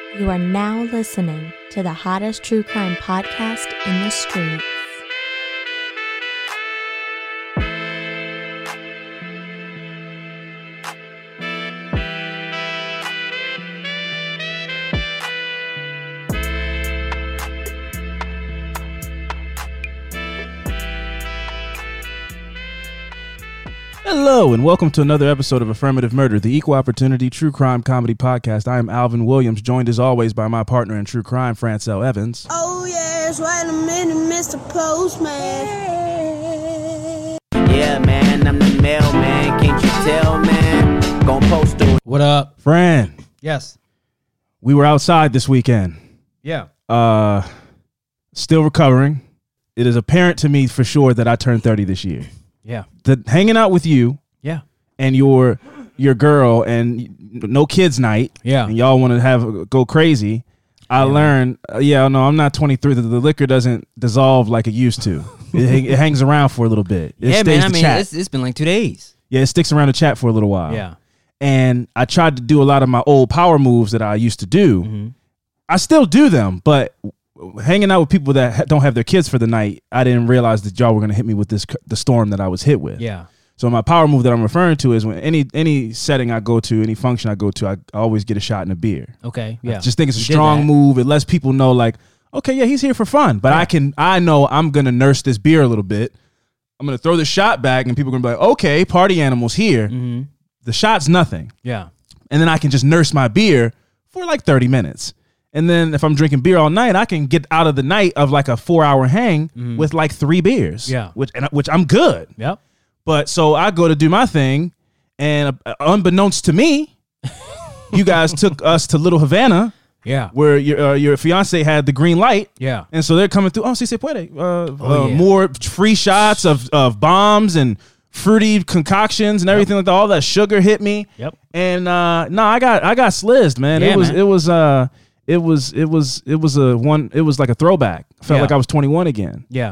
You are now listening to the hottest true crime podcast in the streets. Hello, and welcome to another episode of Affirmative Murder, the equal opportunity true crime comedy podcast. I am Alvin Williams, joined as always by my partner in true crime, Francel Evans. Oh, yes, wait a minute, Mr. Postman. Yeah, man, I'm the mailman. Can't you tell, man? Gon' post it. What up? Fran, Yes. we were outside this weekend. Yeah. Still recovering. It is apparent to me for sure that I turned 30 this year. Yeah. Hanging out with you Yeah. and your girl and no kids night, Yeah. and y'all want to go crazy. I learned, I'm not 23. The liquor doesn't dissolve like it used to. It hangs around for a little bit. It Yeah, stays man. I the mean, chat. it's been like 2 days. Yeah, it sticks around the chat for a little while. Yeah. And I tried to do a lot of my old power moves that I used to do. Mm-hmm. I still do them, but hanging out with people that don't have their kids for the night, I didn't realize that y'all were going to hit me with the storm that I was hit with. Yeah. So my power move that I'm referring to is when any setting I go to, any function I go to, I always get a shot in a beer. Okay. Yeah. I just think it's a You did strong that. move. It lets people know, like, okay, yeah, he's here for fun, but I know I'm going to nurse this beer a little bit. I'm going to throw the shot back and people are going to be like, okay, party animals here. Mm-hmm. The shot's nothing. Yeah. And then I can just nurse my beer for like 30 minutes. And then if I'm drinking beer all night, I can get out of the night of like a 4-hour hang with like 3 beers. Yeah. Which I'm good. Yep. But so I go to do my thing, and unbeknownst to me, you guys took us to Little Havana, Yeah. where your fiance had the green light. Yeah. And so they're coming through. Oh, si se puede. yeah. More free shots of bombs and fruity concoctions and everything like that. All that sugar hit me. Yep. And I got slizzed, man. Yeah, It was like a throwback. I felt Yeah. like I was 21 again. Yeah.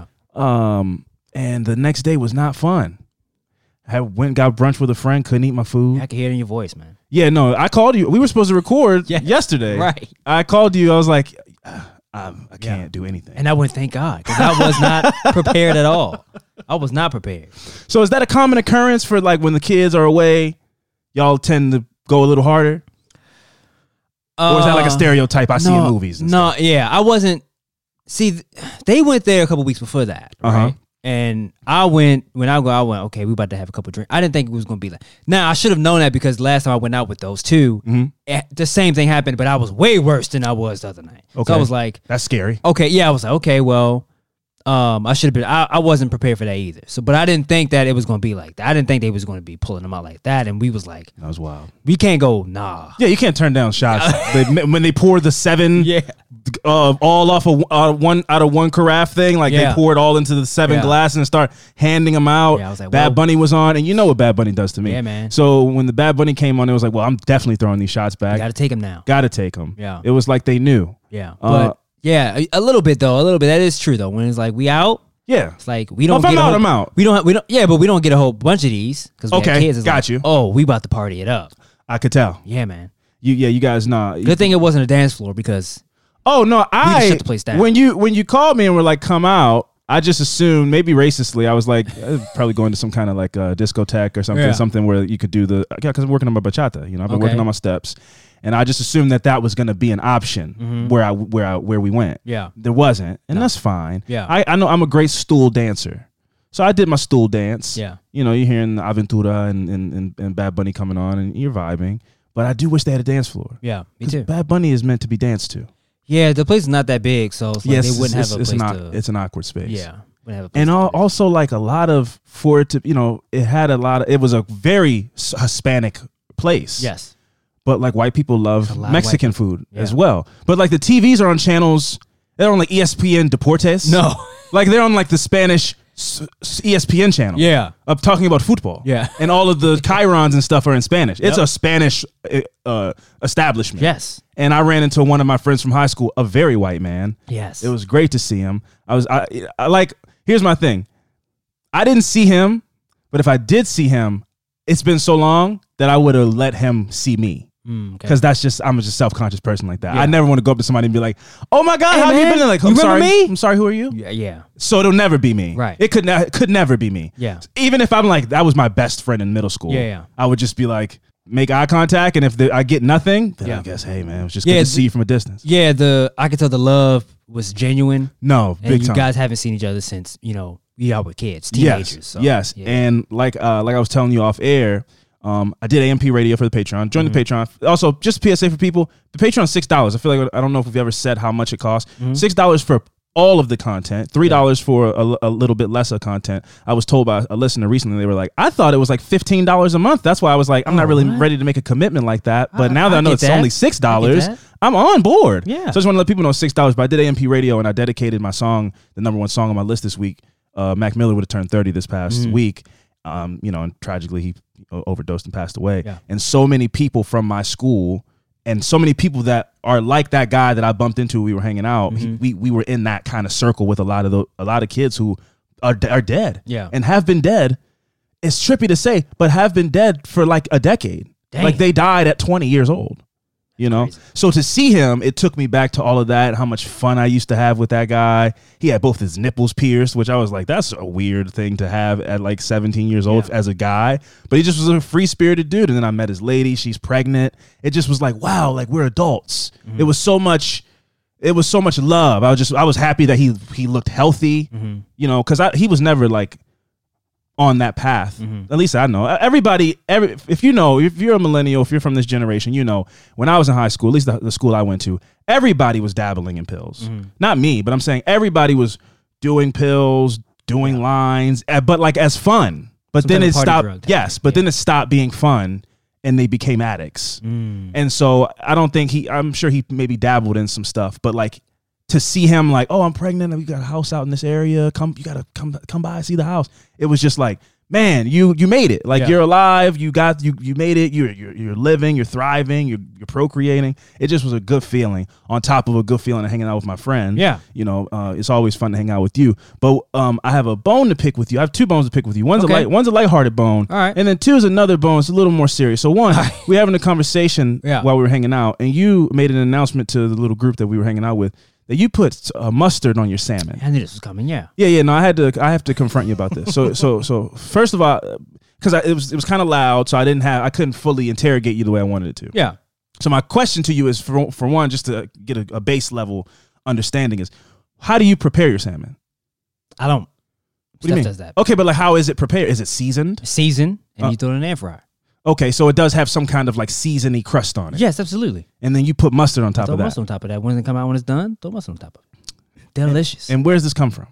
And the next day was not fun. I went and got brunch with a friend, couldn't eat my food. I can hear it in your voice, man. Yeah, no, I called you. We were supposed to record Yeah. yesterday. Right. I called you. I was like, I can't do anything. And I would thank God because I was not prepared at all. I was not prepared. So is that a common occurrence for like when the kids are away, y'all tend to go a little harder? Or is that like a stereotype I see in movies? And No, stuff? yeah. I wasn't. See, they went there a couple weeks before that. Uh-huh. Right? And I went, okay, we about to have a couple drinks. I didn't think it was going to be like. Now, I should have known that because last time I went out with those two, the same thing happened, but I was way worse than I was the other night. Okay. So I was like, That's scary. okay, yeah, I was like, okay, well, I should have been, I wasn't prepared for that either. So, but I didn't think that it was going to be like that. I didn't think they was going to be pulling them out like that. And we was like, That was wild. we can't go, nah. Yeah, you can't turn down shots. When they pour the 7 Yeah. all off of one out of one carafe thing, like they Yeah. poured all into the 7 Yeah. glass and start handing them out. Yeah, I was like, Bad whoa. Bunny was on, and you know what Bad Bunny does to me. Yeah, man. So when the Bad Bunny came on, it was like, well, I'm definitely throwing these shots back. Got to take them now. Gotta take them. Yeah. It was like they knew. Yeah. Uh, But yeah, a little bit though. A little bit. That is true though. When it's like we out, Yeah. it's like we don't If get I'm a out, whole, I'm out. We don't. Yeah, but we don't get a whole bunch of these because we Okay, have kids. It's got like, you. Oh, we about to party it up. I could tell. Yeah, man. You guys know. Good thing it wasn't a dance floor because Oh no, just shut the place down. when you called me and were like, come out, I just assumed, maybe racistly, I was like, probably going to some kind of like discotheque or something, Yeah. something where you could do because I'm working on my bachata. You know, I've been Okay. working on my steps, and I just assumed that was going to be an option where we went. Yeah. There wasn't, and that's fine. Yeah. I know I'm a great stool dancer, so I did my stool dance. Yeah. You know, you're hearing Aventura and Bad Bunny coming on, and you're vibing. But I do wish they had a dance floor. yeah, me 'Cause too. Bad Bunny is meant to be danced to. Yeah, the place is not that big, so it's like they wouldn't have a place to. it's an awkward space. Yeah, wouldn't have a place And to also like a lot of for it to, it was a very Hispanic place. Yes. But like white people love lot of Mexican white food Yeah. as well. But like the TVs are on channels, they're on like ESPN Deportes. No. Like they're on like the Spanish ESPN channel. Yeah. Of talking about football. Yeah. And all of the chyrons and stuff are in Spanish. It's Yep. a Spanish establishment. Yes. And I ran into one of my friends from high school, a very white man. Yes. It was great to see him. Here's my thing. I didn't see him, but if I did see him, it's been so long that I would have let him see me. Because that's just, I'm just a self-conscious person like that. Yeah. I never want to go up to somebody and be like, oh my God, Hey, how have you man, been? Like, you I'm remember sorry. me? I'm sorry, who are you? Yeah. So it'll never be me. Right. It could never be me. Yeah. Even if I'm like, that was my best friend in middle school. Yeah. I would just be like, make eye contact. And if I get nothing, then I guess, hey man, it was just good to see you from a distance. Yeah. I could tell the love was genuine. No, and big you time. guys haven't seen each other since, y'all were kids, teenagers. Yes. So, yes. yeah. And like I was telling you off air, I did AMP radio for the Patreon. Join the Patreon. Also, just PSA for people, the Patreon's $6. I feel like, I don't know if we've ever said how much it costs. $6 for all of the content, $3 for a little bit less of content. I was told by a listener recently, they were like, I thought it was like $15 a month. That's why I was like, I'm not really ready to make a commitment like that. But now that I know it's only $6, I'm on board. Yeah. So I just want to let people know $6. But I did AMP radio and I dedicated my song, the #1 song on my list this week. Mac Miller would have turned 30 this past week. And tragically he overdosed and passed away. Yeah. And so many people from my school and so many people that are like that guy that I bumped into when we were hanging out. We were in that kind of circle with a lot of kids who are dead. Yeah. And have been dead. It's trippy to say, but have been dead for like a decade. Dang. Like they died at 20 years old. Crazy. So to see him, it took me back to all of that, how much fun I used to have with that guy. He had both his nipples pierced, which I was like, that's a weird thing to have at like 17 years old as a guy. But he just was a free-spirited dude. And then I met his lady. She's pregnant. It just was like, wow, like we're adults. It was so much love. I was happy that he looked healthy, because he was never like on that path. At least I know. If you're a millennial, if you're from this generation, when I was in high school, at least the school I went to, everybody was dabbling in pills. Not me, but I'm saying everybody was doing pills, doing lines, but like as fun. But Some then type it of party stopped. drug type. Yes, but then it stopped being fun and they became addicts. And so I don't think I'm sure he maybe dabbled in some stuff, but like to see him like, oh, I'm pregnant. We got a house out in this area. You gotta come by and see the house. It was just like, man, you made it. Like you're alive. You made it. You're living. You're thriving. You're procreating. It just was a good feeling on top of a good feeling of hanging out with my friend. Yeah. It's always fun to hang out with you. But I have a bone to pick with you. I have 2 bones to pick with you. One's Okay. one's a lighthearted bone. All right. And then 2 is another bone. It's a little more serious. So one, we're having a conversation while we were hanging out, and you made an announcement to the little group that we were hanging out with that you put mustard on your salmon. I knew this was coming. Yeah. Yeah. No, I have to confront you about this. So first of all, because it was kind of loud, so I couldn't fully interrogate you the way I wanted it to. Yeah. So my question to you is, for one, just to get a base level understanding, is how do you prepare your salmon? I don't. What do you mean? Does that. Okay, but like how is it prepared? Is it seasoned? Season, and you throw it in the air fryer. Okay, so it does have some kind of like seasony crust on it. Yes, absolutely. And then you put mustard on top Throw of that. mustard on top of that. When it come out, when it's done, throw mustard on top of it. Delicious. And where does this come from?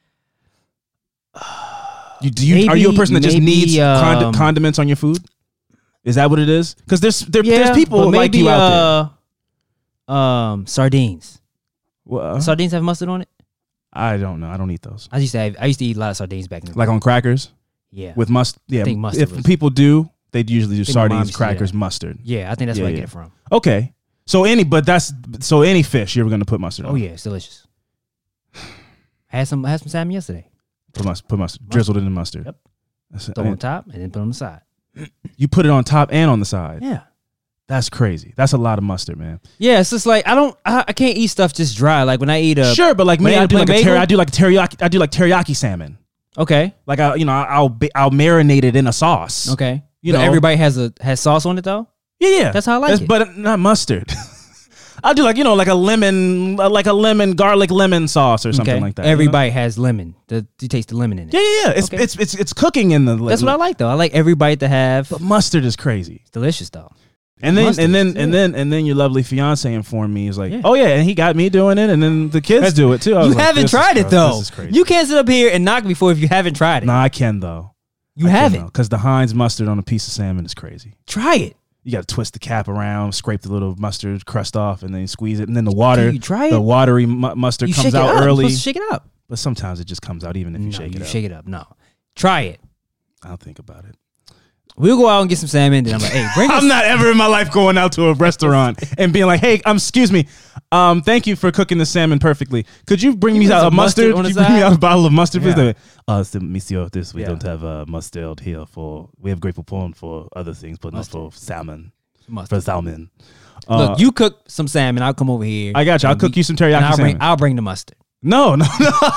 Are you a person that just needs condiments on your food? Is that what it is? Because there's people like you out there. Sardines. Well, Sardines have mustard on it. I don't know. I don't eat those. I used to eat a lot of sardines back in the day. Like on crackers? Yeah. With mustard? Yeah. I think mustard if was- people do, they usually do think my mom sardines, used to do crackers, that. mustard. Yeah, I think that's where I Yeah. get it from. Okay. So any fish you're going to put mustard on? Oh yeah, it's delicious. I had some salmon yesterday. Put mustard. Drizzled it in mustard. Yep. That's it. Throw it on top and then put it on the side. You put it on top and on the side. Yeah. That's crazy. That's a lot of mustard, man. Yeah, it's just like I can't eat stuff just dry. Like when I eat Sure, but like when me, I I do like bagel? teriyaki salmon. Okay. Like I'll marinate it in a sauce. Okay. You But know, everybody has sauce on it though? Yeah. That's how I like it. But not mustard. I'll do like a lemon garlic lemon sauce or something like that. Everybody has lemon. You taste the lemon in it. Yeah. Okay. It's cooking in the. That's what I like though. I like every bite to have. But mustard is crazy. It's delicious though. And then Mustard, and then your lovely fiance informed me. He's like, Yeah. oh yeah, and he got me doing it, and then the kids do it too. I was You like, haven't this is tried it gross. though. This is crazy. You can't sit up here and knock me for if you haven't tried it. Nah, I can though. You haven't. Because the Heinz mustard on a piece of salmon is crazy. Try it. You got to twist the cap around, scrape the little mustard crust off, and then you squeeze it, and then the water, you try the it? watery mustard You comes shake it out up. You're early. supposed to shake it up. But sometimes it just comes out even if you shake it up. Shake it up. No. Try it. I'll think about it. We'll go out and get some salmon. Then I'm like, hey, bring us. I'm not ever in my life going out to a restaurant and being like, hey, excuse me, thank you for cooking the salmon perfectly. Could you bring me put out a some mustard mustard? on Could the you bring me side? out a bottle of mustard, please? Yeah. Monsieur, we Yeah. don't have mustard here we have grateful corn for other things, but Mustard. not for salmon. for salmon. Look, you cook some salmon. I'll come over here. I got you. I'll cook you some teriyaki salmon. I'll bring the mustard. No. You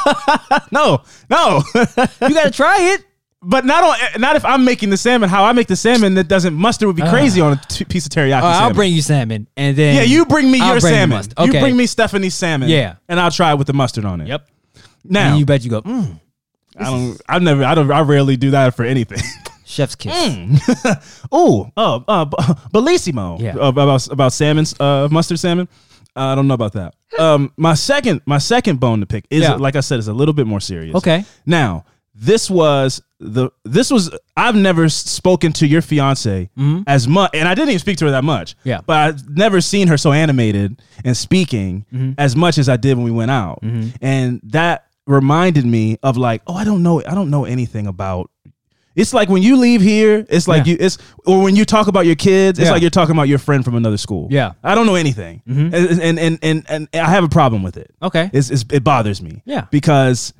gotta try it. But not if I'm making the salmon. How I make the salmon that doesn't mustard would be crazy on a piece of teriyaki salmon. I'll bring you salmon, and then you bring me your salmon. Okay. You bring me Stephanie's salmon. Yeah, and I'll try it with the mustard on it. Yep. Now and you bet you go. I rarely do that for anything. Chef's kiss. Bellissimo. Yeah. About salmon's mustard salmon. I don't know about that. My second bone to pick is like I said, is a little bit more serious. Okay. Now this was I've never spoken to your fiance as much, and I didn't even speak to her that much. Yeah. But I've never seen her so animated and speaking as much as I did when we went out, and that reminded me of like, I don't know anything about. It's like when you leave here, it's like or when you talk about your kids, it's like you're talking about your friend from another school. Yeah. I don't know anything. And I have a problem with it. Okay. It bothers me. Yeah. Because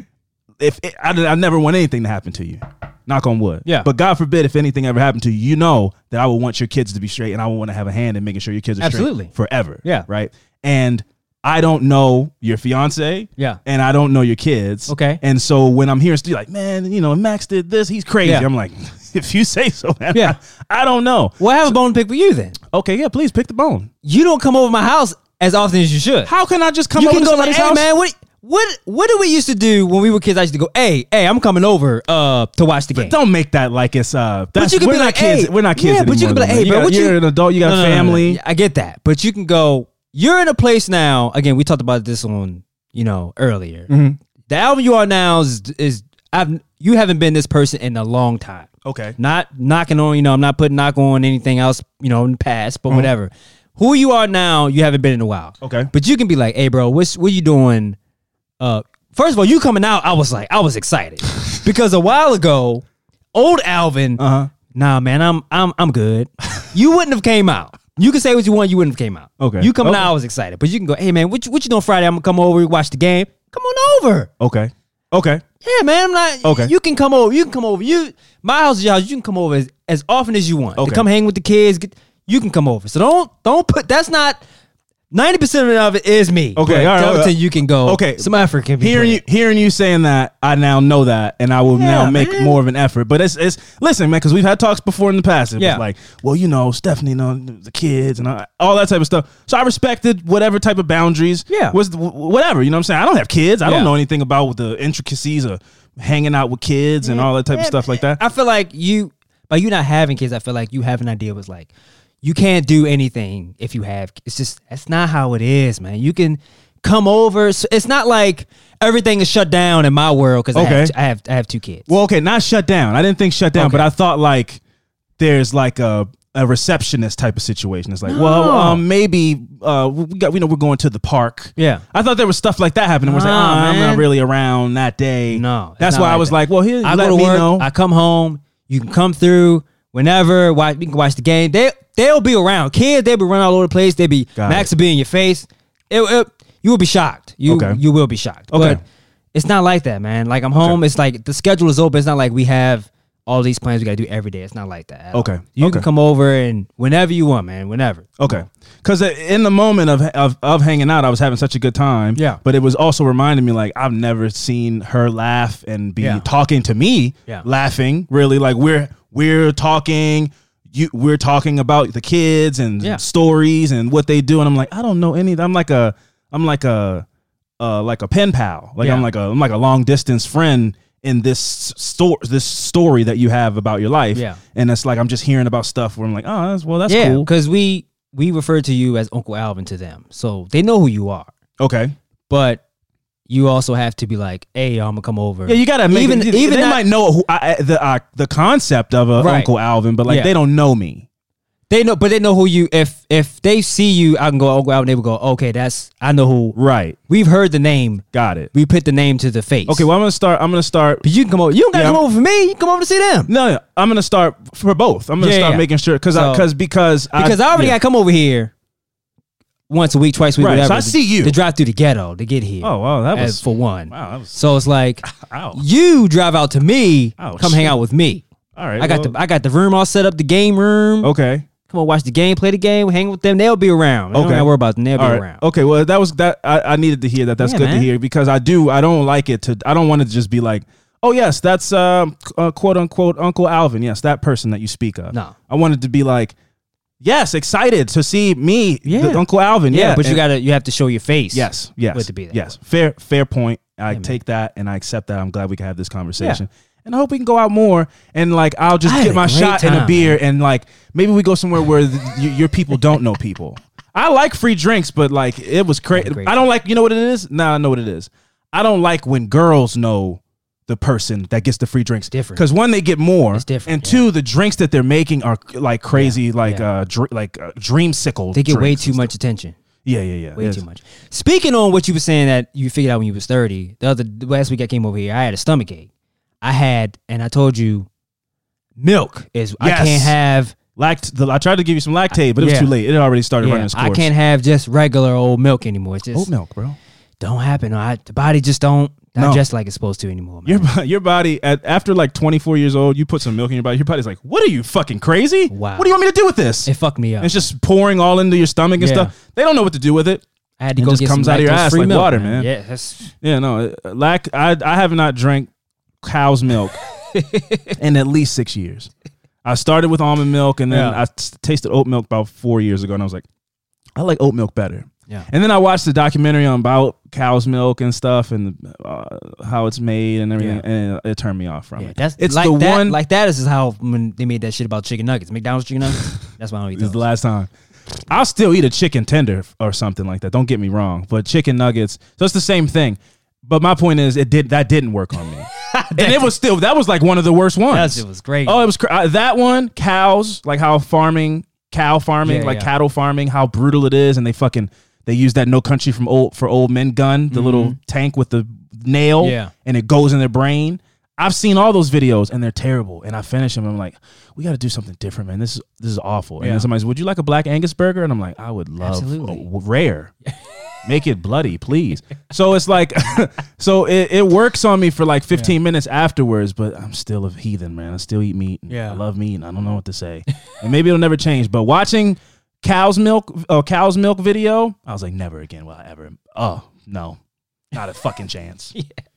I never want anything to happen to you. Knock on wood. Yeah. But God forbid if anything ever happened to you, you know that I would want your kids to be straight, and I would want to have a hand in making sure your kids are straight forever. Yeah. Right. And I don't know your fiance. Yeah. And I don't know your kids. Okay. And so when I'm hearing Steve like, man, Max did this, he's crazy. Yeah. I'm like, if you say so, man. Yeah. I don't know. Well, I have a bone to pick for you then. Okay, yeah, please pick the bone. You don't come over my house as often as you should. How can I just come you over can to go like, somebody's hey house? man, what did we used to do when we were kids? I used to go, hey, I'm coming over to watch the game. Don't make that like it's but you can be like, kids. hey, We're not kids. Yeah, but you can be like, hey, bro, you're an adult. You got a family. No. I get that, but you can go. You're in a place now. Again, we talked about this on earlier. The album you are now is you haven't been this person in a long time. Okay. Not knocking on, I'm not putting knock on anything else, in the past, but whatever. Who you are now, you haven't been in a while. Okay. But you can be like, hey, bro, what you doing? First of all, you coming out, I was excited because a while ago, old Alvin, nah, man, I'm good. You wouldn't have came out. You can say what you want. You wouldn't have came out. Okay. You coming out, I was excited. But you can go, hey, man, what you doing Friday? I'm going to come over, watch the game. Come on over. Okay. Yeah, man, I'm not. Okay. You can come over. My house is your house. You can come over as often as you want. Okay. To come hang with the kids. You can come over. So don't put, that's not, 90% of it is me. Okay, all right. Until you can go. Okay. Some effort can be hearing you saying that, I now know that, and I will now make more of an effort. But it's listen, man, because we've had talks before in the past. It was like, well, Stephanie, the kids and all that type of stuff. So I respected whatever type of boundaries. Was whatever. You know what I'm saying? I don't have kids. I don't know anything about the intricacies of hanging out with kids and all that type of stuff like that. I feel like by you not having kids, I feel like you have an idea was like, you can't do anything if you have. It's just that's not how it is, man. You can come over. So it's not like everything is shut down in my world because I have two kids. Well, okay, not shut down. I didn't think shut down, but I thought like there's like a receptionist type of situation. It's like, maybe we're going to the park. Yeah, I thought there was stuff like that happening. We're like, I'm not really around that day. No, that's why I was like, well, here, I go to work. I come home. You can come through whenever. We can watch the game. They'll be around. Kids, they'll be running all over the place. Max will be in your face. You will be shocked. You will be shocked. Okay. But it's not like that, man. Like I'm home. It's like the schedule is open. It's not like we have all these plans we got to do every day. It's not like that. Okay. You can come over and whenever you want, man. Whenever. Okay. Because in the moment of hanging out, I was having such a good time. Yeah. But it was also reminding me like I've never seen her laugh and be talking to me, laughing. Really, like we're talking. We're talking about the kids and stories and what they do, and I'm like, I don't know any. I'm like a pen pal. Like I'm like a long distance friend in this story that you have about your life. Yeah, and it's like I'm just hearing about stuff where I'm like, that's cool. Because we refer to you as Uncle Alvin to them, so they know who you are. Okay, but you also have to be like, hey, I'm gonna come over. Yeah, you gotta make even they might know who the concept of Uncle Alvin, but like they don't know me. They know, but they know who you. If they see you, I can go Uncle Alvin. They will go, okay, I know who. Right. We've heard the name. Got it. We put the name to the face. Okay. Well, I'm gonna start. But you can come over. You don't gotta come over for me. You can come over to see them. No, I'm gonna start for both. I'm gonna start making sure because I already gotta come over here. Once a week, twice a week, whatever. So I see you. To drive through the ghetto to get here. Oh, wow, that was for one. Wow, that was, so it's like ow. You drive out to me, come hang out with me. All right, I got the room all set up, the game room. Okay. Come on, watch the game, play the game, hang with them. They'll be around. Don't worry about them. They'll be around. Okay, well, that was that. I needed to hear that. That's good to hear because I don't like it to. I don't want it to just be like, oh yes, that's quote unquote Uncle Alvin. Yes, that person that you speak of. No, I wanted to be like, yes, excited to see me, Uncle Alvin. Yeah, but you have to show your face. Yes, for it to be that. Yes, fair point. I take that and I accept that. I'm glad we can have this conversation. Yeah. And I hope we can go out more and like I'll just get my shot in a beer and like maybe we go somewhere where your people don't know people. I like free drinks, but like it was crazy. I don't like, you know what it is? Nah, I know what it is. I don't like when girls know the person that gets the free drinks. Different. Because one, they get more. It's different. And two, the drinks that they're making are like crazy, dreamsicle. They get way too much attention. Yeah. Way too much. Speaking on what you were saying that you figured out when you was 30, last week I came over here, I had a stomach ache. And I told you, milk is, I can't have. I tried to give you some lactate, but it was too late. It had already started running its course. I can't have just regular old milk anymore. It's just oat milk, bro. Don't happen. The body just don't digest like it's supposed to anymore, man. Your body, after like 24 years old, you put some milk in your body. Your body's like, what are you, fucking crazy? Wow. What do you want me to do with this? It fucked me up. It's just pouring all into your stomach and stuff. They don't know what to do with it. I had to go get comes some out of your ass like milk, water, man. I have not drank cow's milk in at least 6 years. I started with almond milk and then I tasted oat milk about 4 years ago and I was like, I like oat milk better. Yeah. And then I watched the documentary about cow's milk and stuff and how it's made and everything, and it turned me off from it. It's like the one like that is how when they made that shit about chicken nuggets, McDonald's chicken nuggets. That's why I don't eat those. This is the last time. I'll still eat a chicken tender or something like that. Don't get me wrong, but chicken nuggets. So it's the same thing. But my point is, that didn't work on me, and it was still that was like one of the worst ones. It was great. Oh, it was that one. Cows, like how cow farming, cattle farming, how brutal it is, and they use that No Country for Old Men gun, the little tank with the nail, and it goes in their brain. I've seen all those videos, and they're terrible. And I finish them, and I'm like, we got to do something different, man. This is awful. And then somebody's, would you like a Black Angus burger? And I'm like, I would love rare. Make it bloody, please. So it's like, so it works on me for like 15 minutes afterwards, but I'm still a heathen, man. I still eat meat. I love meat, and I don't know what to say. And maybe it'll never change. But watching cow's milk video, I was like, never again will I ever. Oh, no. Not a fucking chance.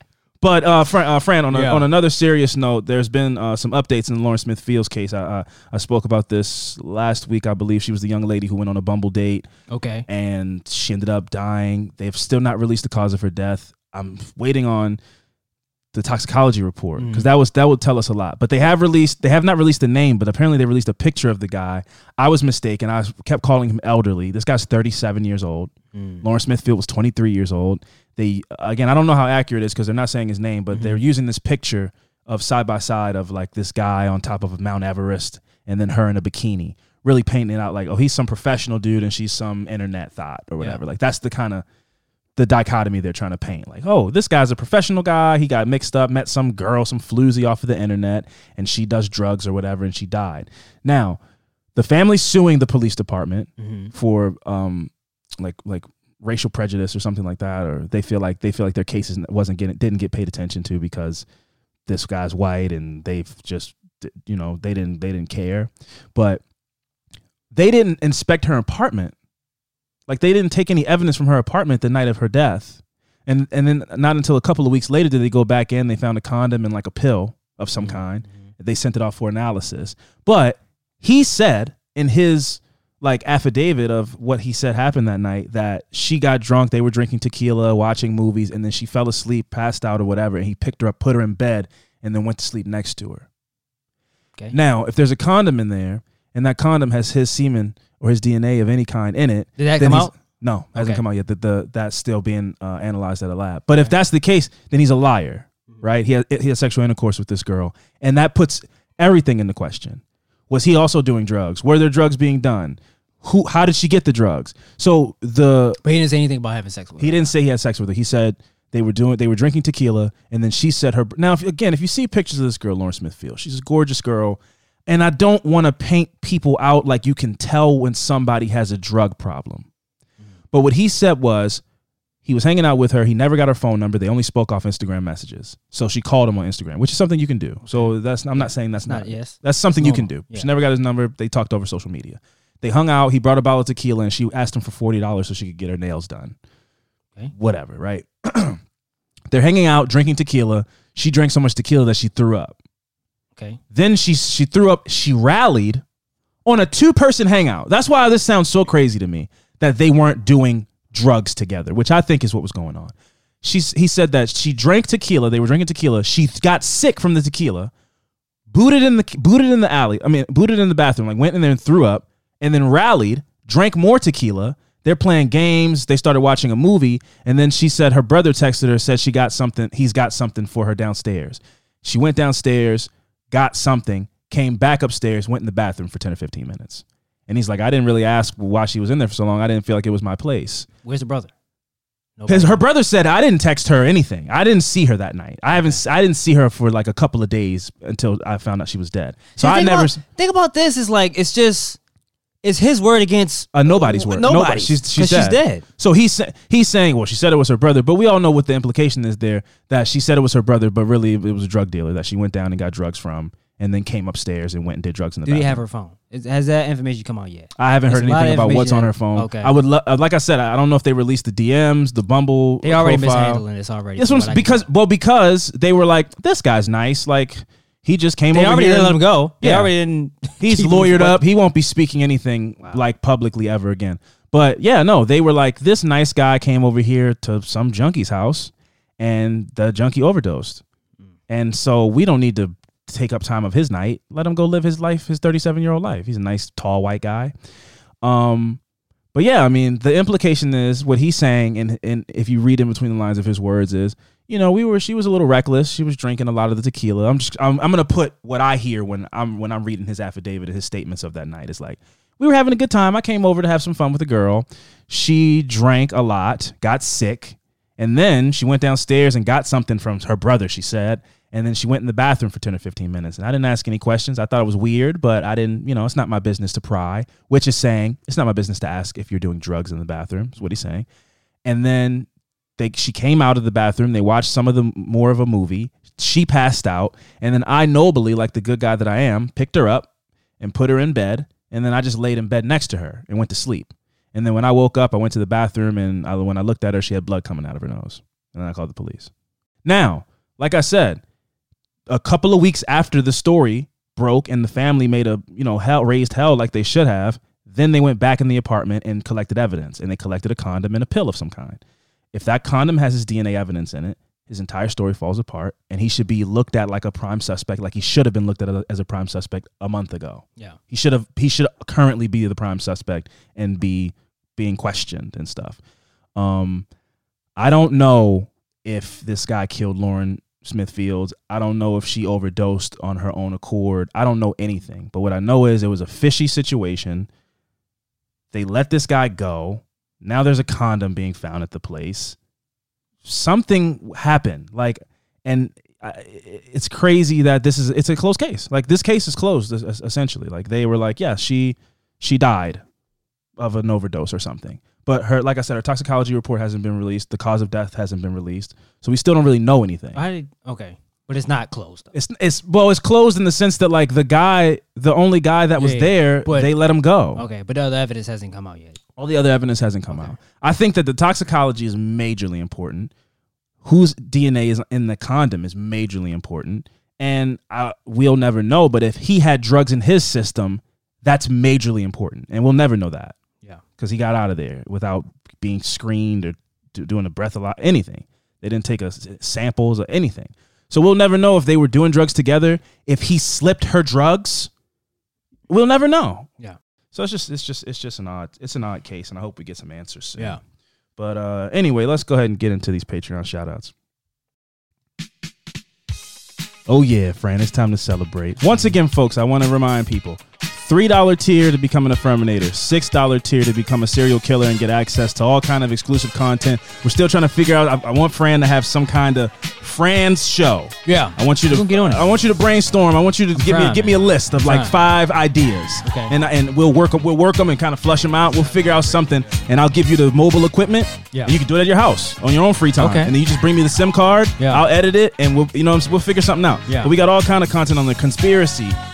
But Fran, on another serious note, there's been some updates in the Lauren Smith Fields case. I spoke about this last week, I believe. She was the young lady who went on a Bumble date. Okay. And she ended up dying. They've still not released the cause of her death. I'm waiting on the toxicology report because that would tell us a lot. But they have not released the name, but apparently they released a picture of the guy. I was mistaken. I kept calling him elderly. This guy's 37 years old. Lauren Smith Fields was 23 years old. I don't know how accurate it is because they're not saying his name, but they're using this picture of side by side of like this guy on top of Mount Everest and then her in a bikini, really painting it out like, oh, he's some professional dude and she's some internet thought or whatever. Like that's the kind of the dichotomy they're trying to paint. Like, oh, this guy's a professional guy. He got mixed up, met some girl, some floozy off of the internet, and she does drugs or whatever, and she died. Now, the family's suing the police department for like racial prejudice or something like that, or they feel like their cases didn't get paid attention to because this guy's white and they've just they didn't care, but they didn't inspect her apartment. Like they didn't take any evidence from her apartment the night of her death, and then not until a couple of weeks later did they go back in. They found a condom and like a pill of some kind. They sent it off for analysis, but he said in his like affidavit of what he said happened that night that she got drunk, they were drinking tequila, watching movies, and then she fell asleep, passed out or whatever, and he picked her up, put her in bed, and then went to sleep next to her. Okay. Now, if there's a condom in there and that condom has his semen or his DNA of any kind in it, did that come out? No, it hasn't come out yet. That's still being analyzed at a lab. But if that's the case, then he's a liar, right? He had sexual intercourse with this girl, and that puts everything into question. Was he also doing drugs? Were there drugs being done? How did she get the drugs? But he didn't say anything about having sex with her. He didn't say he had sex with her. He said they were drinking tequila, and then she said her. Now, if you see pictures of this girl, Lauren Smith Fields, she's a gorgeous girl, and I don't want to paint people out like you can tell when somebody has a drug problem. But what he said was he was hanging out with her. He never got her phone number. They only spoke off Instagram messages. So she called him on Instagram, which is something you can do. So I'm not saying that's not. Yes. That's something you can do. Yeah. She never got his number. They talked over social media. They hung out. He brought a bottle of tequila, and she asked him for $40 so she could get her nails done. Okay. Whatever, right? They're hanging out, drinking tequila. She drank so much tequila that she threw up. Okay. Then she threw up. She rallied on a 2-person hangout. That's why this sounds so crazy to me, that they weren't doing drugs together, which I think is what was going on. He said that she drank tequila. They were drinking tequila. She got sick from the tequila, booted in the bathroom, like went in there and threw up, and then rallied, drank more tequila. They're playing games. They started watching a movie, and then she said her brother texted her, said she got something. He's got something for her downstairs. She went downstairs, got something, came back upstairs, went in the bathroom for 10 or 15 minutes. And he's like, I didn't really ask why she was in there for so long. I didn't feel like it was my place. Where's the brother? Her brother said, I didn't text her anything. I didn't see her that night. I didn't see her for like a couple of days until I found out she was dead. So think about this is like, it's his word against nobody's word. Nobody. She's dead. So he's saying, well, she said it was her brother, but we all know what the implication is there, that she said it was her brother, but really it was a drug dealer that she went down and got drugs from, and then came upstairs and went and did drugs in the bathroom. Do you have her phone? Has that information come out yet? I haven't heard anything about what's on her phone. Okay. I would like I said, I don't know if they released the DMs, the Bumble. They already profile. mishandling this already. This one's because they were like, this guy's nice, like. He just came over here. They already let him go. Yeah. They already didn't. He's lawyered up. He won't be speaking anything like publicly ever again. But yeah, no, they were like, this nice guy came over here to some junkie's house and the junkie overdosed. And so we don't need to take up time of his night. Let him go live his life, his 37-year-old life. He's a nice, tall, white guy. But yeah, I mean, the implication is what he's saying, and if you read in between the lines of his words is, you know, she was a little reckless. She was drinking a lot of the tequila. I'm gonna put what I hear when I'm reading his affidavit, his statements of that night. It's like, we were having a good time. I came over to have some fun with the girl. She drank a lot, got sick, and then she went downstairs and got something from her brother, she said, and then she went in the bathroom for 10 or 15 minutes. And I didn't ask any questions. I thought it was weird, but I didn't, it's not my business to pry, which is saying it's not my business to ask if you're doing drugs in the bathroom, is what he's saying. And then she came out of the bathroom. They watched some of the more of a movie. She passed out. And then I nobly, like the good guy that I am, picked her up and put her in bed. And then I just laid in bed next to her and went to sleep. And then when I woke up, I went to the bathroom, and when I looked at her, she had blood coming out of her nose. And then I called the police. Now, like I said, a couple of weeks after the story broke and the family made raised hell like they should have, then they went back in the apartment and collected evidence. And they collected a condom and a pill of some kind. If that condom has his DNA evidence in it, his entire story falls apart, and he should be looked at like a prime suspect, like he should have been looked at as a prime suspect a month ago. Yeah. He should currently be the prime suspect and be being questioned and stuff. I don't know if this guy killed Lauren Smith Fields. I don't know if she overdosed on her own accord. I don't know anything. But what I know is it was a fishy situation. They let this guy go. Now there's a condom being found at the place. Something happened. It's crazy that it's a closed case. Like, this case is closed, essentially. Like, they were like, yeah, she died of an overdose or something. But like I said, her toxicology report hasn't been released. The cause of death hasn't been released. So we still don't really know anything. Okay. But it's not closed. It's closed in the sense that, like, the only guy that was there, they let him go. Okay, but the other evidence hasn't come out yet. All the other evidence hasn't come out. I think that the toxicology is majorly important. Whose DNA is in the condom is majorly important. And we'll never know, but if he had drugs in his system, that's majorly important. And we'll never know that. Yeah. Because he got out of there without being screened or doing a breathalyzer, anything. They didn't take samples or anything. So we'll never know if they were doing drugs together. If he slipped her drugs, we'll never know. Yeah. So it's just an odd case, and I hope we get some answers soon. Yeah. But anyway, let's go ahead and get into these Patreon shout outs. Oh yeah, Fran, it's time to celebrate. Once again, folks, I want to remind people, $3 tier to become an Affirminator, $6 tier to become a serial killer and get access to all kind of exclusive content. We're still trying to figure out, I want Fran to have some kind of Fran's show. Yeah. I want you to get on it. I want you to brainstorm. I want you to give me a list of like 5 ideas. Okay. And we'll work them and kind of flush them out. We'll figure out something, and I'll give you the mobile equipment. Yeah. And you can do it at your house on your own free time. Okay. And then you just bring me the SIM card. Yeah. I'll edit it, and we'll figure something out. Yeah. But we got all kind of content on the conspiracy,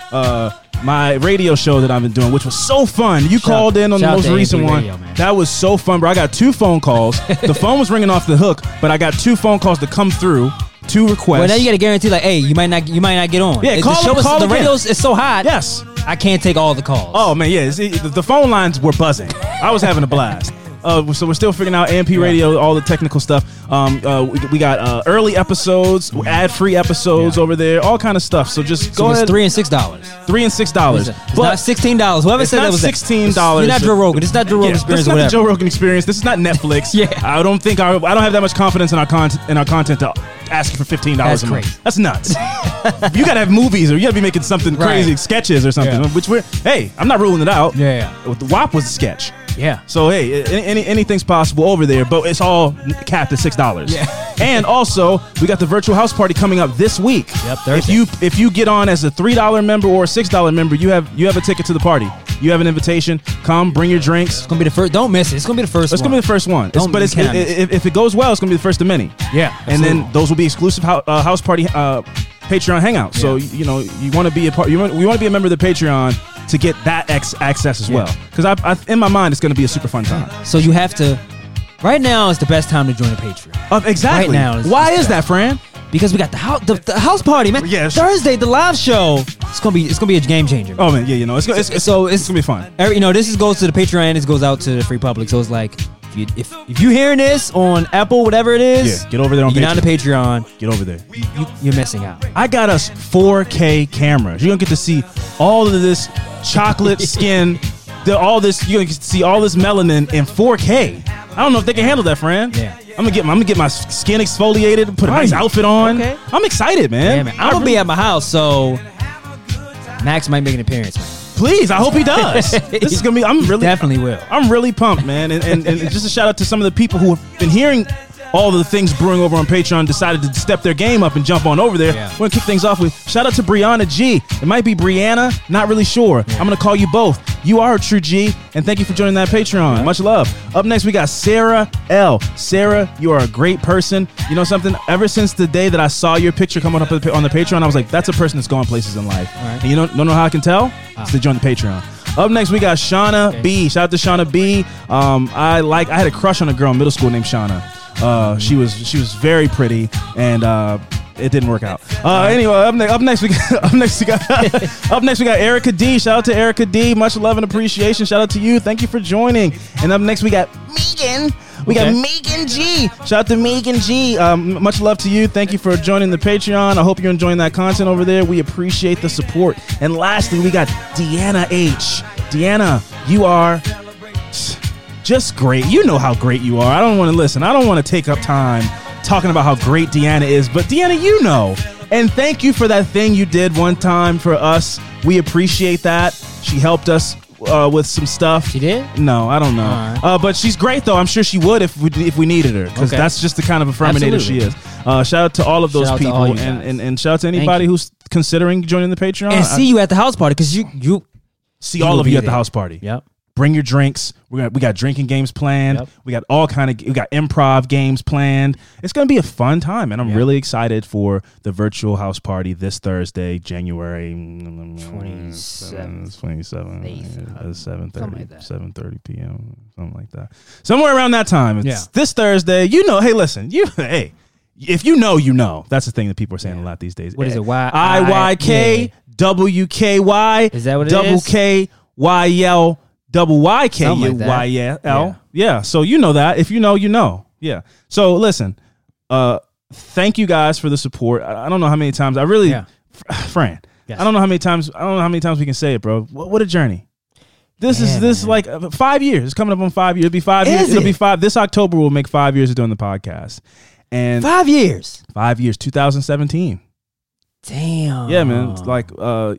my radio show that I've been doing, which was so fun. You called in on the shout out most to recent AMP one. Radio, man. That was so fun, bro. I got 2 phone calls. The phone was ringing off the hook, but I got 2 phone calls to come through. 2 requests. Well, now you got to guarantee, like, hey, you might not get on. Yeah, call the again. radio is so hot. Yes. I can't take all the calls. Oh man, yeah. The phone lines were buzzing. I was having a blast. So we're still figuring out AMP Radio, all the technical stuff. We got early episodes, ad-free episodes over there, all kind of stuff. So just go ahead. It's $3 and $6. $3 and $6. It's not $16. Whoever it's said not that was $16. You're not Joe Rogan. It's not Joe Rogan This experience is or not the whatever. Joe Rogan experience. This is not Netflix. Yeah. I don't have that much confidence in our content to ask you for $15 That's a month. crazy. That's nuts. You gotta have movies, or you gotta be making something crazy, Right. sketches or something. Yeah. Hey, I'm not ruling it out. Yeah. The WAP was a sketch. Yeah. So hey, anything's possible over there, but it's all capped at $6. Yeah. And also, we got the virtual house party coming up this week. Yep, Thursday. If you get on as a $3 member or a $6 member, you have a ticket to the party. You have an invitation. Come, bring your drinks. It's gonna be the first. Don't miss it. It's gonna be the first. It's gonna be the first one. If it goes well, it's gonna be the first of many. Yeah, and then those will be exclusive house party Patreon hangouts. So you know you want to be a part. We want to be a member of the Patreon to get that access as well. Because I in my mind, it's gonna be a super fun time. So you have to. Right now is the best time to join the Patreon. Exactly. Right now. Why is that, Fran? Because we got the house party, man. Yes. Thursday, the live show. It's gonna be a game changer. Oh man, yeah, you know, it's gonna be fun. This goes to the Patreon. This goes out to the free public. So it's like, if you hearing this on Apple, whatever it is, get over there on Patreon. Get on the Patreon. Get over there. You're missing out. I got us 4K cameras. You're gonna get to see all of this chocolate skin. You're gonna get to see all this melanin in 4K. I don't know if they can handle that, Fran. Yeah. I'm gonna get my skin exfoliated, put a nice outfit on. Okay. I'm excited, man. Yeah, man. I'm gonna be at my house, so Max might make an appearance, man. Please, I hope he does. This is gonna be. Definitely will. I'm really pumped, man. And just a shout out to some of the people who have been hearing all the things brewing over on Patreon, decided to step their game up and jump on over there. Yeah. We're gonna kick things off with shout out to Brianna G. It might be Brianna, not really sure. I'm gonna call you both. You are a true G, and thank you for joining that Patreon. Right. Much love. Up next, we got Sarah L. Sarah, you are a great person. You know something? Ever since the day that I saw your picture coming up on the Patreon, I was like, that's a person that's going places in life. Right. And you don't know how I can tell? It's to join the Patreon. Up next, we got Shauna B. Shout out to Shauna B. I had a crush on a girl in middle school named Shauna. She was very pretty, and it didn't work out. Anyway, up next we got Erica D. Shout out to Erica D. Much love and appreciation. Shout out to you. Thank you for joining. And up next we got Megan. We got Megan G. Shout out to Megan G. Much love to you. Thank you for joining the Patreon. I hope you're enjoying that content over there. We appreciate the support. And lastly, we got Deanna H. Deanna, you are just great. You know how great you are. I don't want to take up time talking about how great Deanna is, but Deanna, you know. And thank you for that thing you did one time for us. We appreciate that. She helped us with some stuff. She did? No, I don't know. Right. But she's great though. I'm sure she would if we needed her, because that's just the kind of affirmator she is. Shout out to all of those people, and shout out to anybody who's considering joining the Patreon. And see you at the house party, because you see all of you at the house party. Yep. Bring your drinks. We got drinking games planned. Yep. We got we got improv games planned. It's gonna be a fun time, and I'm really excited for the virtual house party this Thursday, January 27th, 7:30 p.m. something like that. Somewhere around that time. It's this Thursday. You know, hey, listen, hey, if you know, you know. That's the thing that people are saying a lot these days. What is it? IYK WKY. Is that what it double is? KYL. Double YKYL. Like yeah. So you know that. If you know, you know. Yeah. So listen, thank you guys for the support. I don't know how many times Fran. Yes. I don't know how many times we can say it, bro. What a journey. This is like 5 years. It's coming up on 5 years. It'll be 5 years. It'll be 5. This October will make 5 years of doing the podcast. And 5 years. 5 years. 2017. Damn. Yeah, man. It's like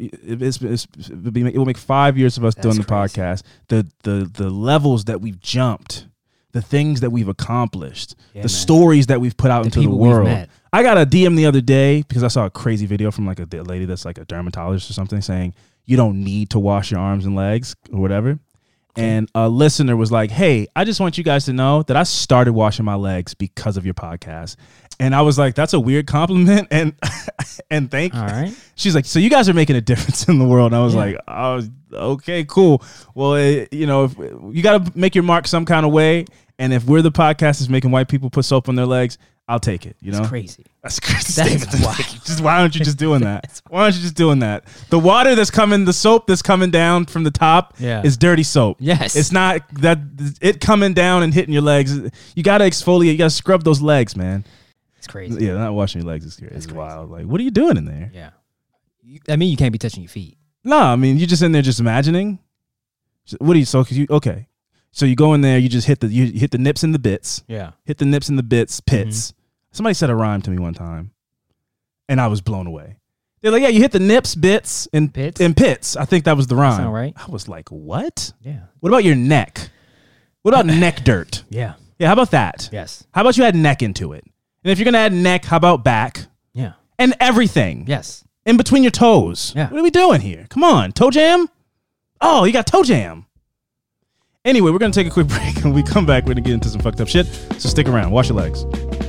it will make 5 years of us doing the podcast. The levels that we've jumped, the things that we've accomplished, the stories that we've put out into the world. I got a DM the other day because I saw a crazy video from like a lady that's like a dermatologist or something saying you don't need to wash your arms and legs or whatever. And a listener was like, hey, I just want you guys to know that I started washing my legs because of your podcast. And I was like, that's a weird compliment. And thank you. All right. She's like, so you guys are making a difference in the world. And I was like, oh, okay, cool. Well, if you got to make your mark some kind of way. And if we're the podcast is making white people put soap on their legs, I'll take it. You know, That's crazy. That's a crazy That is statement. wild. Just why aren't you just doing that? Why aren't you just doing that? The water that's coming, the soap that's coming down from the top is dirty soap. Yes. It's not that it coming down and hitting your legs. You got to exfoliate. You got to scrub those legs, man. It's crazy. Yeah, not washing your legs is crazy. It's wild. Like, what are you doing in there? Yeah. I mean, you can't be touching your feet. No, I mean, you're just in there just imagining. What are you, okay. So you go in there, you just hit the nips and the bits. Yeah. Hit the nips and the bits, pits. Somebody said a rhyme to me one time, and I was blown away. They're like, yeah, you hit the nips, bits, and pits. I think that was the rhyme. Sound right? I was like, what? Yeah. What about your neck? What about neck dirt? Yeah. Yeah, how about that? Yes. How about you add neck into it? And if you're going to add neck, how about back? Yeah. And everything. Yes. In between your toes. Yeah. What are we doing here? Come on. Toe jam? Oh, you got toe jam. Anyway, we're going to take a quick break. And when we come back, we're going to get into some fucked up shit. So stick around. Wash your legs.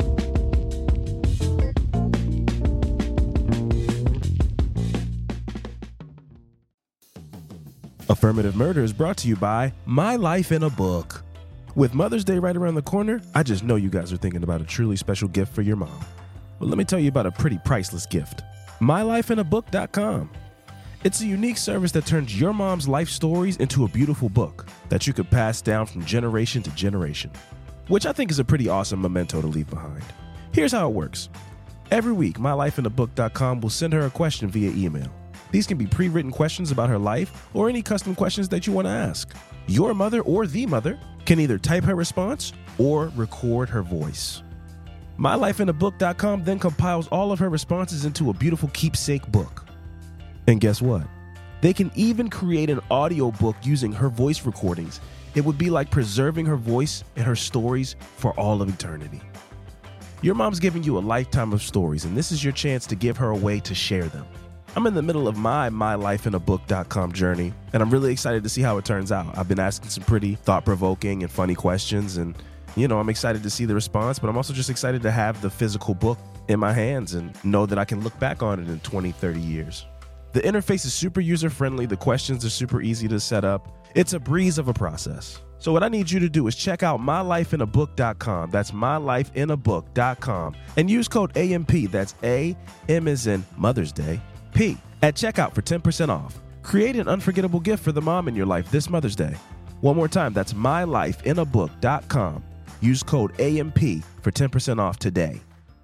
Affirmative Murder is brought to you by My Life in a Book. With Mother's Day right around the corner, I just know you guys are thinking about a truly special gift for your mom. Well, let me tell you about a pretty priceless gift. MyLifeInABook.com. It's a unique service that turns your mom's life stories into a beautiful book that you could pass down from generation to generation, which I think is a pretty awesome memento to leave behind. Here's how it works. Every week, MyLifeInABook.com will send her a question via email. These can be pre-written questions about her life or any custom questions that you want to ask. Your mother or the mother can either type her response or record her voice. MyLifeInABook.com then compiles all of her responses into a beautiful keepsake book. And guess what? They can even create an audio book using her voice recordings. It would be like preserving her voice and her stories for all of eternity. Your mom's giving you a lifetime of stories, and this is your chance to give her a way to share them. I'm in the middle of my MyLifeInABook.com journey, and I'm really excited to see how it turns out. I've been asking some pretty thought-provoking and funny questions, and, I'm excited to see the response, but I'm also just excited to have the physical book in my hands and know that I can look back on it in 20, 30 years. The interface is super user-friendly. The questions are super easy to set up. It's a breeze of a process. So what I need you to do is check out MyLifeInABook.com. That's MyLifeInABook.com. And use code AMP. That's A, M as in Mother's Day, P, at checkout for 10% off. Create an unforgettable gift for the mom in your life this Mother's Day. One more time, that's MyLifeInABook.com. Use code AMP for 10% off today.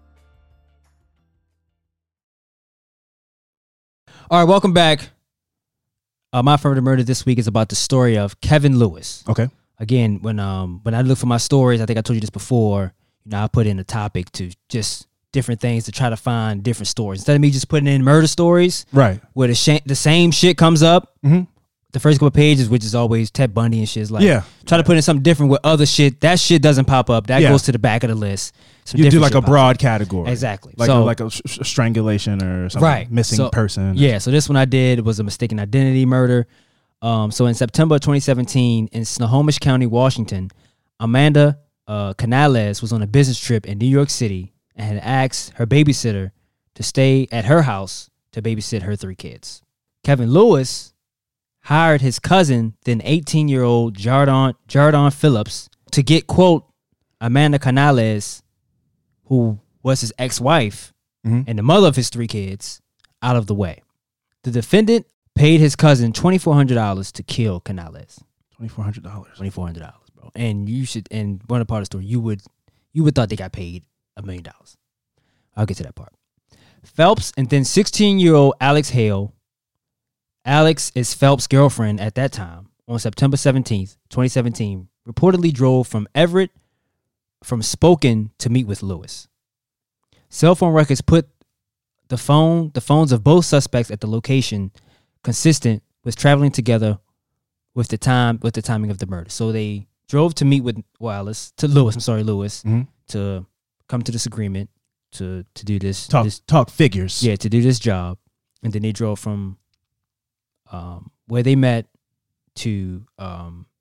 All right, welcome back. My Affirmative Murder this week is about the story of Kevin Lewis. Okay. Again, when I look for my stories, I think I told you this before, I put in a topic to just different things to try to find different stories. Instead of me just putting in murder stories, right, where the same shit comes up, mm-hmm. the first couple of pages, which is always Ted Bundy and shit, is like, try to put in something different with other shit. That shit doesn't pop up. That goes to the back of the list. You do like a broad category. Exactly. Like a strangulation or something. Right. Missing person. Yeah. So this one I did was a mistaken identity murder. So in September 2017 in Snohomish County, Washington, Amanda Canales was on a business trip in New York City and had asked her babysitter to stay at her house to babysit her 3 kids. Kevin Lewis hired his cousin, then 18-year-old Jardon Phillips, to get, quote, Amanda Canales, who was his ex-wife and the mother of his 3 kids, out of the way. The defendant paid his cousin $2,400 to kill Canales. $2,400. $2,400, bro. And one of the part of the story, you would thought they got paid $1 million. I'll get to that part. Phelps and then 16-year-old Alex Hale. Alex is Phelps' girlfriend at that time. On September 17th, 2017, reportedly drove from Everett from Spokane to meet with Lewis. Cell phone records put the phones of both suspects at the location consistent with traveling together with the timing of the murder. So they drove to meet with Lewis, mm-hmm. to come to this agreement to do this. Talk figures. Yeah, to do this job. And then they drove from where they met to